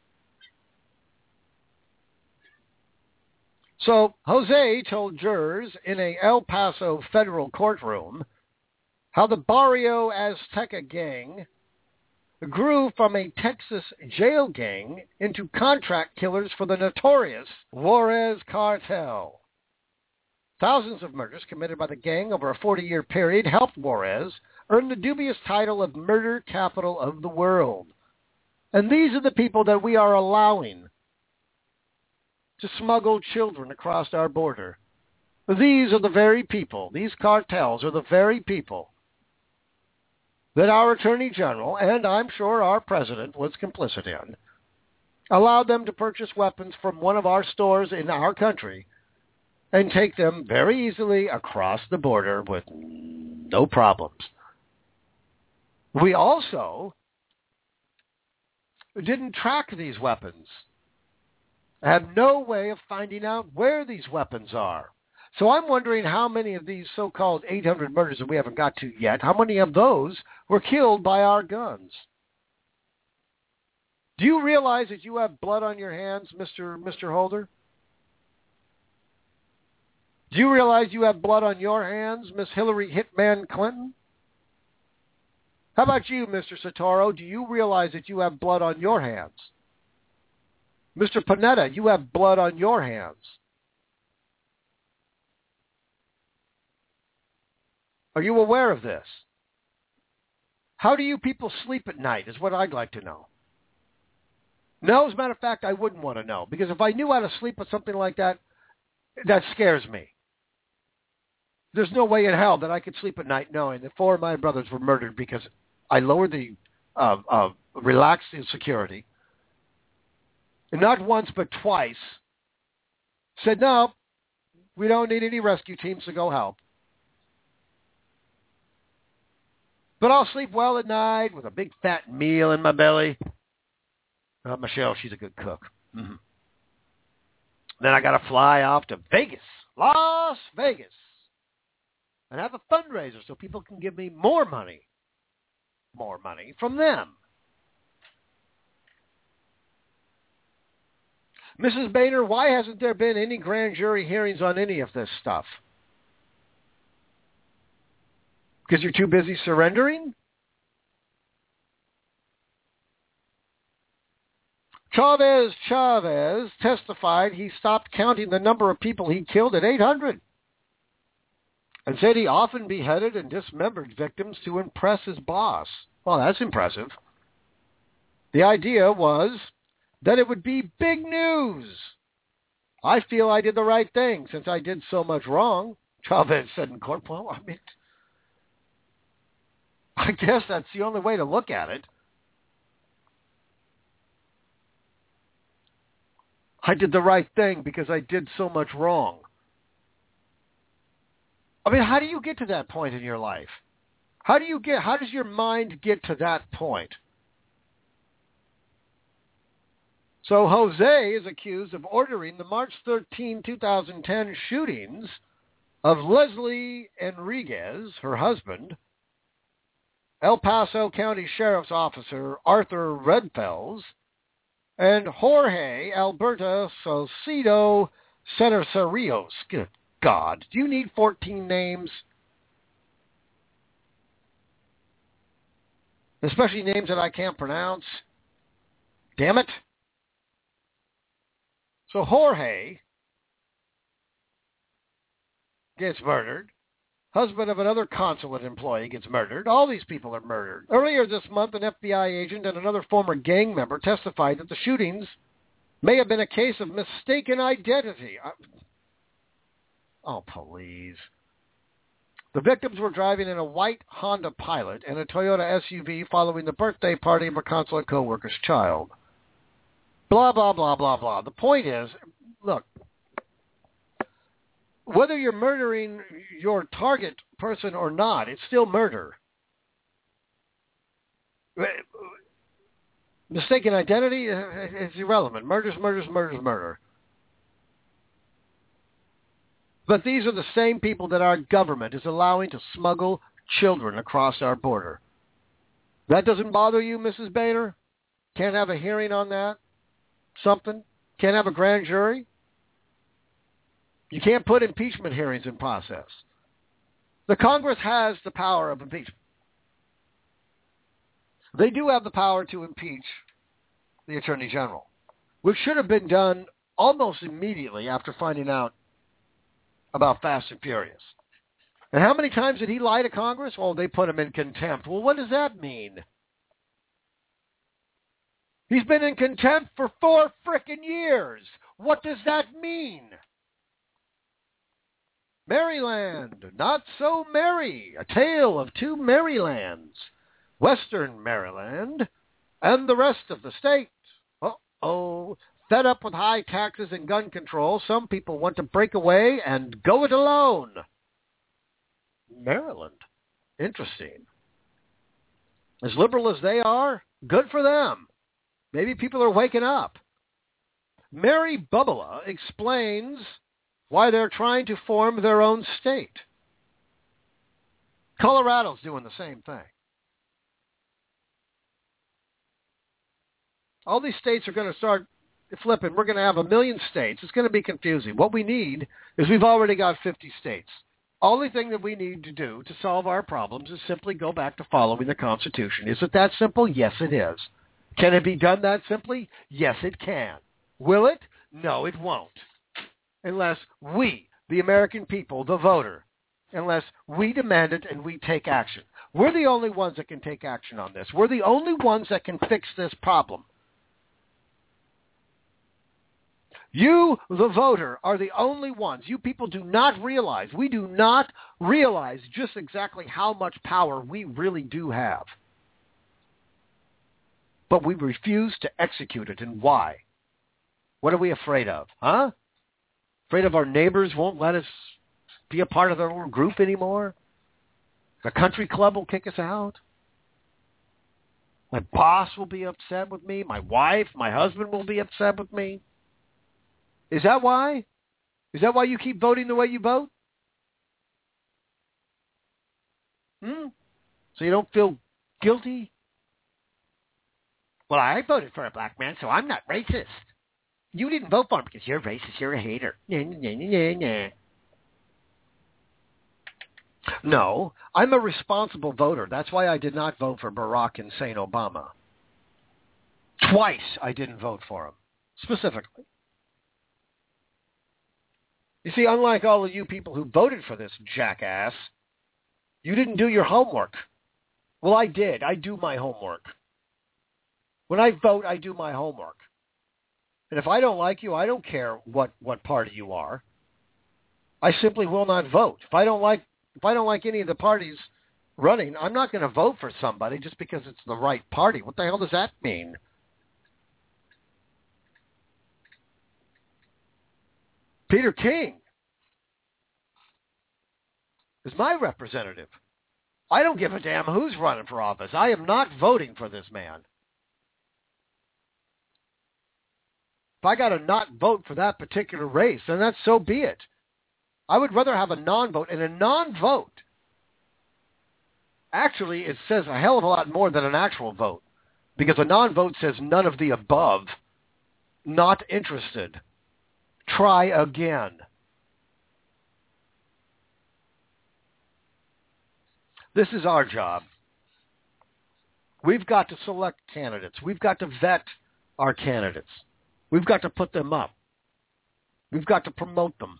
So Jose told jurors in a El Paso federal courtroom how the Barrio Azteca gang grew from a Texas jail gang into contract killers for the notorious Juarez cartel. Thousands of murders committed by the gang over a 40-year period helped Juarez earn the dubious title of murder capital of the world. And these are the people that we are allowing to smuggle children across our border. These are the very people, these cartels are the very people that our Attorney General, and I'm sure our President, was complicit in. allowed them to purchase weapons from one of our stores in our country and take them very easily across the border with no problems. We also didn't track these weapons. Have no way of finding out where these weapons are. So I'm wondering how many of these so-called 800 murders that we haven't got to yet, how many of those were killed by our guns? Do you realize that you have blood on your hands, Mr. Holder? Do you realize you have blood on your hands, Miss Hillary Hitman Clinton? How about you, Mr. Sotoro? Do you realize that you have blood on your hands? Mr. Panetta, you have blood on your hands. Are you aware of this? How do you people sleep at night is what I'd like to know. No, as a matter of fact, I wouldn't want to know. Because if I knew how to sleep with something like that, that scares me. There's no way in hell that I could sleep at night knowing that 4 of my brothers were murdered because I lowered the relaxed security. And not once but twice said, no, we don't need any rescue teams to go help. But I'll sleep well at night with a big fat meal in my belly. Michelle, she's a good cook. Mm-hmm. Then I got to fly off to Vegas, Las Vegas, and have a fundraiser so people can give me more money from them. Mrs. Boehner, why hasn't there been any grand jury hearings on any of this stuff? Because you're too busy surrendering? Chavez testified he stopped counting the number of people he killed at 800 and said he often beheaded and dismembered victims to impress his boss. Well, that's impressive. The idea was that it would be big news. I feel I did the right thing since I did so much wrong, Chavez said in court. Well, I guess that's the only way to look at it. I did the right thing because I did so much wrong. How do you get to that point in your life? How does your mind get to that point? So Jose is accused of ordering the March 13, 2010 shootings of Leslie Enriquez, her husband, El Paso County Sheriff's Officer Arthur Redfels, and Jorge Alberto Salcido Cerecerios. Good God. Do you need 14 names? Especially names that I can't pronounce. Damn it. So Jorge gets murdered. Husband of another consulate employee gets murdered. All these people are murdered. Earlier this month, an FBI agent and another former gang member testified that the shootings may have been a case of mistaken identity. Oh, please. The victims were driving in a white Honda Pilot and a Toyota SUV following the birthday party of a consulate co-worker's child. Blah, blah, blah, blah, blah. The point is, look, whether you're murdering your target person or not, it's still murder. Mistaken identity is irrelevant. Murder's murder. But these are the same people that our government is allowing to smuggle children across our border. That doesn't bother you, Mrs. Boehner? Can't have a hearing on that? Something? Can't have a grand jury? You can't put impeachment hearings in process. The Congress has the power of impeachment. They do have the power to impeach the Attorney General, which should have been done almost immediately after finding out about Fast and Furious. And how many times did he lie to Congress? Well, they put him in contempt. Well, what does that mean? He's been in contempt for 4 frickin' years. What does that mean? Maryland, not so merry. A tale of 2 Marylands. Western Maryland and the rest of the state. Uh-oh. Fed up with high taxes and gun control, some people want to break away and go it alone. Maryland. Interesting. As liberal as they are, good for them. Maybe people are waking up. Mary Bubala explains why they're trying to form their own state. Colorado's doing the same thing. All these states are going to start flipping. We're going to have 1 million states. It's going to be confusing. What we need is we've already got 50 states. Only thing that we need to do to solve our problems is simply go back to following the Constitution. Is it that simple? Yes, it is. Can it be done that simply? Yes, it can. Will it? No, it won't. Unless we, the American people, the voter, unless we demand it and we take action. We're the only ones that can take action on this. We're the only ones that can fix this problem. You, the voter, are the only ones. You people do not realize, we do not realize just exactly how much power we really do have. But we refuse to execute it. And why? What are we afraid of? Huh? Afraid of our neighbors won't let us be a part of their little group anymore? The country club will kick us out? My boss will be upset with me? My wife, my husband will be upset with me? Is that why? Is that why you keep voting the way you vote? So you don't feel guilty? Well, I voted for a black man, so I'm not racist. You didn't vote for him because you're racist. You're a hater. No, I'm a responsible voter. That's why I did not vote for Barack Hussein Obama. Twice I didn't vote for him, specifically. You see, unlike all of you people who voted for this jackass, you didn't do your homework. Well, I did. I do my homework. When I vote, I do my homework. And if I don't like you, I don't care what party you are. I simply will not vote. If I don't like any of the parties running, I'm not going to vote for somebody just because it's the right party. What the hell does that mean? Peter King is my representative. I don't give a damn who's running for office. I am not voting for this man. If I got to not vote for that particular race, then that's so be it. I would rather have a non-vote. And a non-vote, actually, it says a hell of a lot more than an actual vote. Because a non-vote says none of the above. Not interested. Try again. This is our job. We've got to select candidates. We've got to vet our candidates. We've got to put them up. We've got to promote them.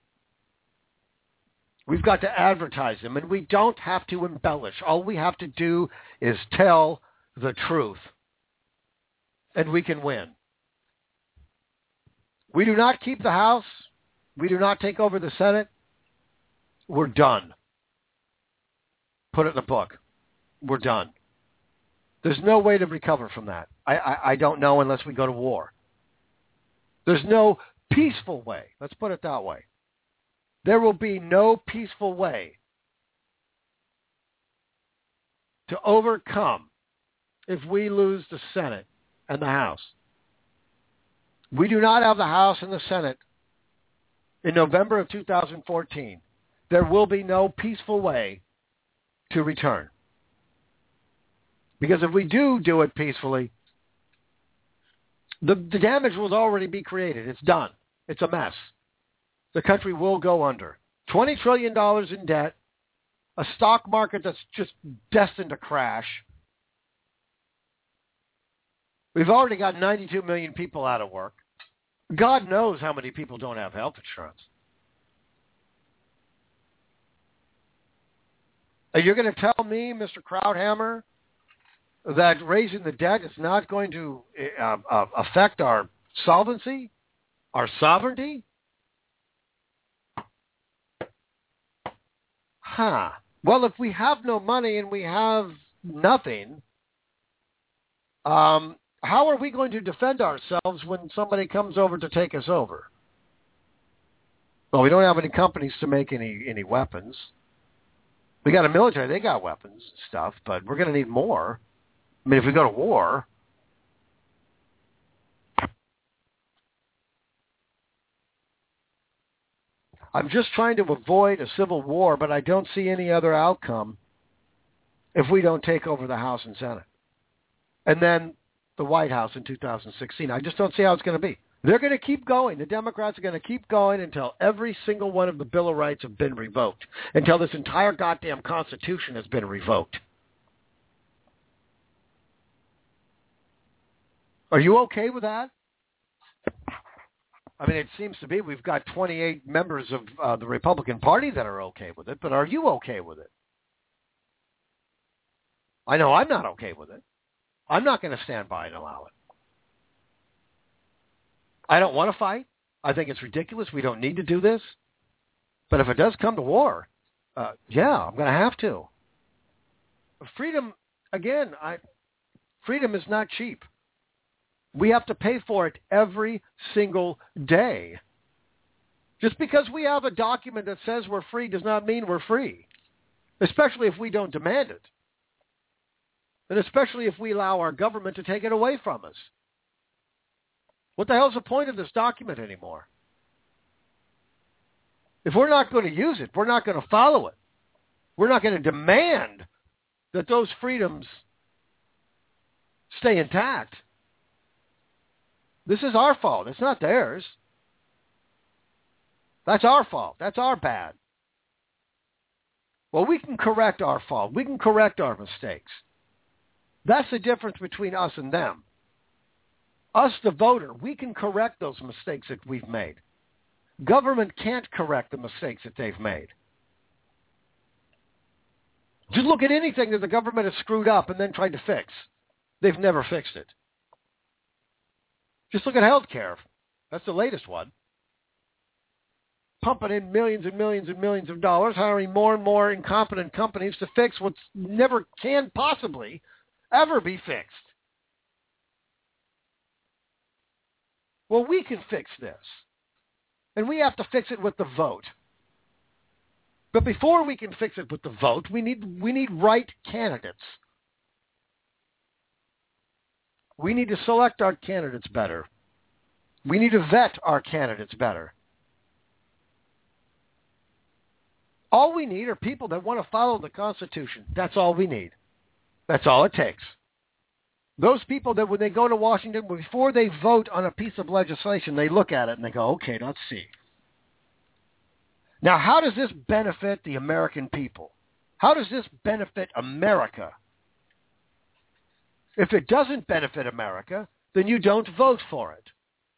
We've got to advertise them, and we don't have to embellish. All we have to do is tell the truth, and we can win. We do not keep the House. We do not take over the Senate. We're done. Put it in the book. We're done. There's no way to recover from that. I don't know unless we go to war. There's no peaceful way. Let's put it that way. There will be no peaceful way to overcome if we lose the Senate and the House. We do not have the House and the Senate in November of 2014. There will be no peaceful way to return. Because if we do it peacefully, the damage will already be created. It's done. It's a mess. The country will go under. $20 trillion in debt, a stock market that's just destined to crash. We've already got 92 million people out of work. God knows how many people don't have health insurance. And you're going to tell me, Mr. Krauthammer, that raising the debt is not going to affect our solvency, our sovereignty? Well, if we have no money and we have nothing, How are we going to defend ourselves when somebody comes over to take us over? Well, we don't have any companies to make any weapons. We got a military. They got weapons and stuff, but we're going to need more. I mean, if we go to war, I'm just trying to avoid a civil war, but I don't see any other outcome if we don't take over the House and Senate. And then the White House in 2016. I just don't see how it's going to be. They're going to keep going. The Democrats are going to keep going until every single one of the Bill of Rights have been revoked, until this entire goddamn Constitution has been revoked. Are you okay with that? I mean, it seems to be we've got 28 members of the Republican Party that are okay with it, but are you okay with it? I know I'm not okay with it. I'm not going to stand by and allow it. I don't want to fight. I think it's ridiculous. We don't need to do this. But if it does come to war, yeah, I'm going to have to. Freedom, again, freedom is not cheap. We have to pay for it every single day. Just because we have a document that says we're free does not mean we're free, especially if we don't demand it, and especially if we allow our government to take it away from us. What the hell's the point of this document anymore? If we're not going to use it, we're not going to follow it. We're not going to demand that those freedoms stay intact. This is our fault. It's not theirs. That's our fault. That's our bad. Well, we can correct our fault. We can correct our mistakes. That's the difference between us and them. Us, the voter, we can correct those mistakes that we've made. Government can't correct the mistakes that they've made. Just look at anything that the government has screwed up and then tried to fix. They've never fixed it. Just look at health care. That's the latest one. Pumping in millions and millions and millions of dollars, hiring more and more incompetent companies to fix what never can possibly ever be fixed. Well, we can fix this. And we have to fix it with the vote. But before we can fix it with the vote, we need right candidates. We need to select our candidates better. We need to vet our candidates better. All we need are people that want to follow the Constitution. That's all we need. That's all it takes. Those people that when they go to Washington, before they vote on a piece of legislation, they look at it and they go, okay, let's see. Now, how does this benefit the American people? How does this benefit America? If it doesn't benefit America, then you don't vote for it.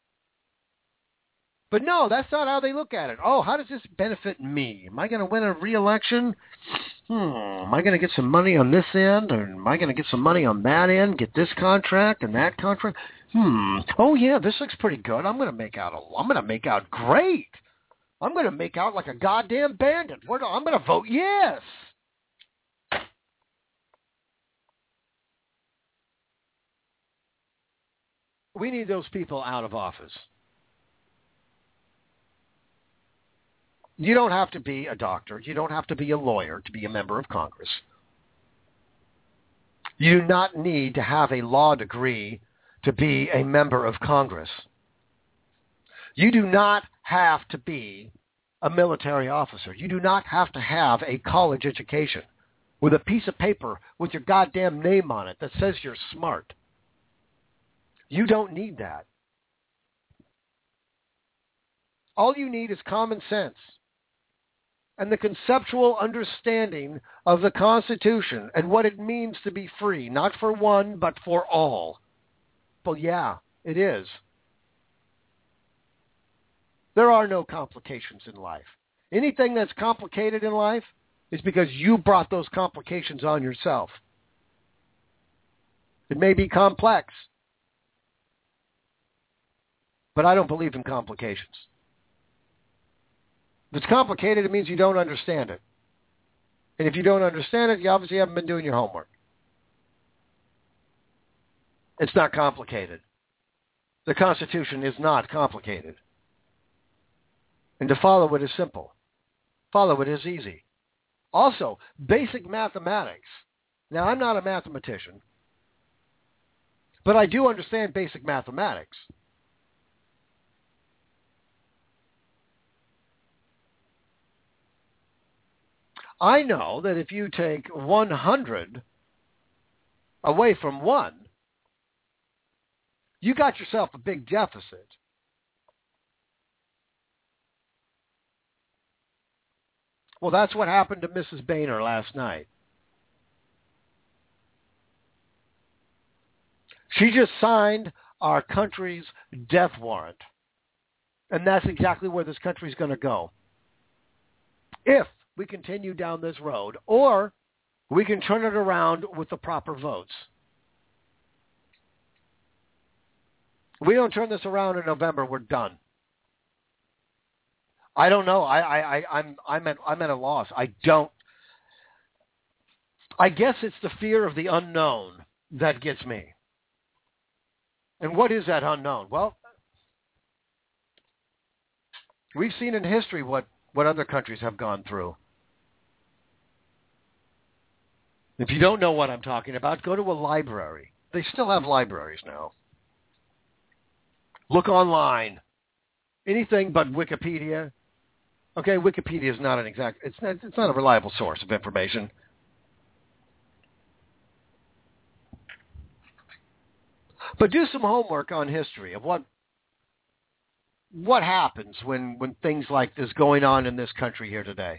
But no, that's not how they look at it. Oh, how does this benefit me? Am I going to win a re-election? Am I going to get some money on this end? Or am I going to get some money on that end? Get this contract and that contract? Oh yeah, this looks pretty good. I'm going to make out great. I'm going to make out like a goddamn bandit. I'm going to vote yes. We need those people out of office. You don't have to be a doctor. You don't have to be a lawyer to be a member of Congress. You do not need to have a law degree to be a member of Congress. You do not have to be a military officer. You do not have to have a college education with a piece of paper with your goddamn name on it that says you're smart. You don't need that. All you need is common sense and the conceptual understanding of the Constitution and what it means to be free, not for one, but for all. Well, yeah, it is. There are no complications in life. Anything that's complicated in life is because you brought those complications on yourself. It may be complex, but I don't believe in complications. If it's complicated, it means you don't understand it. And if you don't understand it, you obviously haven't been doing your homework. It's not complicated. The Constitution is not complicated. And to follow it is simple. Follow it is easy. Also, basic mathematics. Now, I'm not a mathematician, but I do understand basic mathematics. I know that if you take 100 away from 1, you got yourself a big deficit. Well, that's what happened to Mrs. Boehner last night. She just signed our country's death warrant. And that's exactly where this country's going to go. If we continue down this road, or we can turn it around with the proper votes. We don't turn this around in November, we're done. I don't know. I'm at a loss. I guess it's the fear of the unknown that gets me. And what is that unknown? Well, we've seen in history what other countries have gone through. If you don't know what I'm talking about, go to a library. They still have libraries now. Look online. Anything but Wikipedia. Okay, Wikipedia is not an exact, it's not a reliable source of information. But do some homework on history of what happens when things like this going on in this country here today.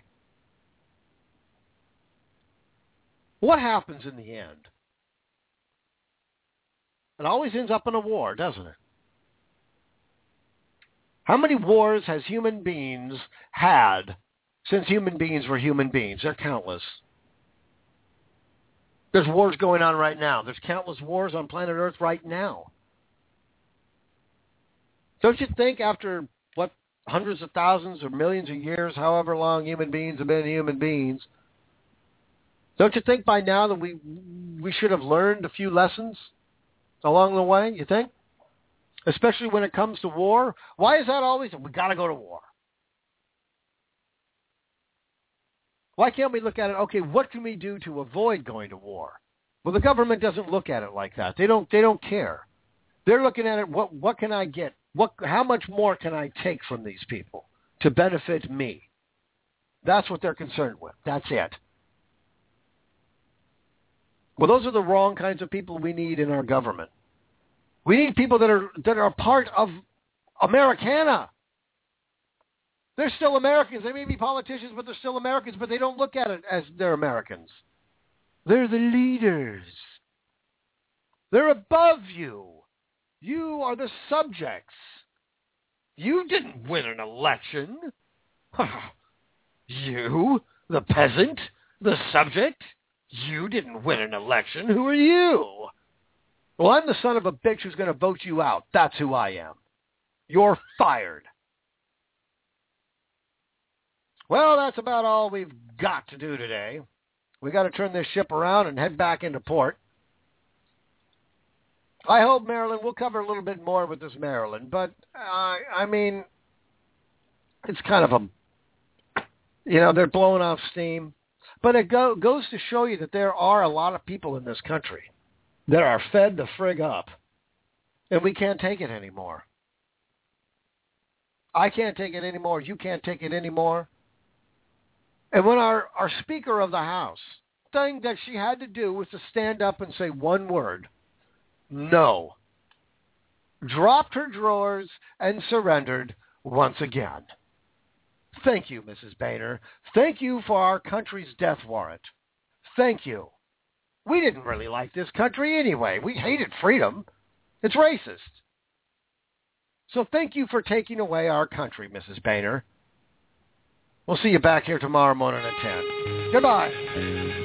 What happens in the end? It always ends up in a war, doesn't it? How many wars has human beings had since human beings were human beings? They're countless. There's wars going on right now. There's countless wars on planet Earth right now. Don't you think after, hundreds of thousands or millions of years, however long human beings have been human beings, don't you think by now that we should have learned a few lessons along the way, you think? Especially when it comes to war. Why is that always, we got to go to war? Why can't we look at it, okay, what can we do to avoid going to war? Well, the government doesn't look at it like that. They don't care. They're looking at it, what can I get? How much more can I take from these people to benefit me? That's what they're concerned with. That's it. Well, those are the wrong kinds of people we need in our government. We need people that are part of Americana. They're still Americans. They may be politicians, but they're still Americans, but they don't look at it as they're Americans. They're the leaders. They're above you. You are the subjects. You didn't win an election. You, the peasant, the subject, you didn't win an election. Who are you? Well, I'm the son of a bitch who's going to vote you out. That's who I am. You're fired. Well, that's about all we've got to do today. We got to turn this ship around and head back into port. I hope, Maryland, we'll cover a little bit more with this Maryland, but, I mean, it's kind of they're blowing off steam. But it goes to show you that there are a lot of people in this country that are fed the frig up, and we can't take it anymore. I can't take it anymore. You can't take it anymore. And when our Speaker of the House, thing that she had to do was to stand up and say one word, no, dropped her drawers and surrendered once again. Thank you, Mrs. Boehner. Thank you for our country's death warrant. Thank you. We didn't really like this country anyway. We hated freedom. It's racist. So thank you for taking away our country, Mrs. Boehner. We'll see you back here tomorrow morning at 10. Goodbye.